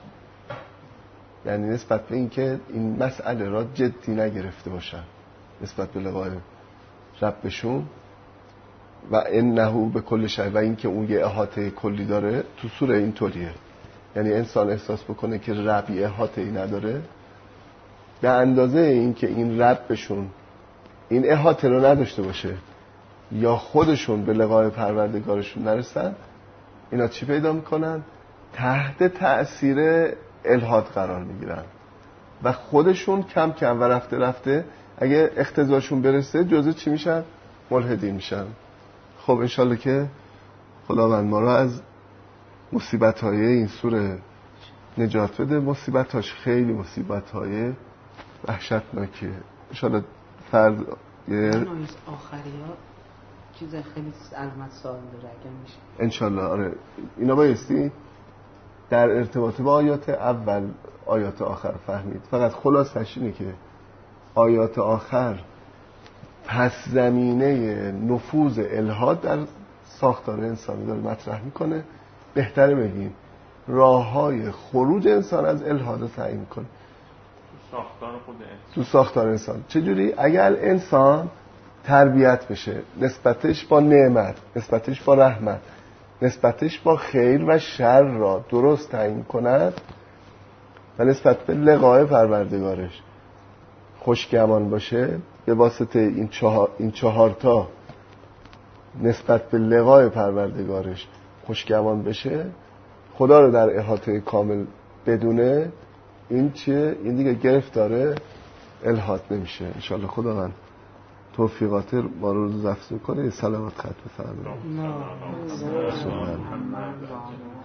یعنی نسبت به این که این مسئله را جدی نگرفته باشن نسبت به لقای ربشون، و انه به کل شیء، و این که اون یه احاطه کلی داره. تو سوره این طوریه، یعنی انسان احساس بکنه که ربی احاطه‌ای نداره، به اندازه این که این ربشون این احاطه رو نداشته باشه یا خودشون به لقای پروردگارشون نرسن، اینا چی پیدا میکنن؟ تحت تأثیر الحاد قرار میگیرن و خودشون کم کم و رفته رفته اگه اختزاشون برسه جزء چی میشن؟ ملحدین میشن. خب انشالله که خداوند ما را از مصیبت‌های این سوره نجات بده. مصیبت‌هاش خیلی مصیبت‌های وحشتناکه. انشالله فرد آخری ها چیز خیلی علامت سوال داره اگر میشه انشالله. آره اینا بایستی در ارتباط با آیات اول آیات آخر فهمید. فقط خلاصش اینه که آیات آخر پس زمینه نفوذ الحاد در ساختار انسانی داره مطرح میکنه. بهتره بگیم راه‌های خروج انسان از الحاد رو تعیین میکنه ساختار خود انسان. تو ساختار انسان چجوری؟ اگر انسان تربیت بشه، نسبتش با نعمت، نسبتش با رحمت، نسبتش با خیر و شر را درست تعیین کند و نسبت به لقای پروردگارش خوشگمان باشه. به واسطه این چهارتا نسبت به لقای پروردگارش خوشگمان بشه، خدا رو در احاطه کامل بدونه، این دیگه گرفتاره الحاد نمیشه. انشاءالله خداوند توفیقات ما رو روز افزون کنه. صلوات خط بفرمایید.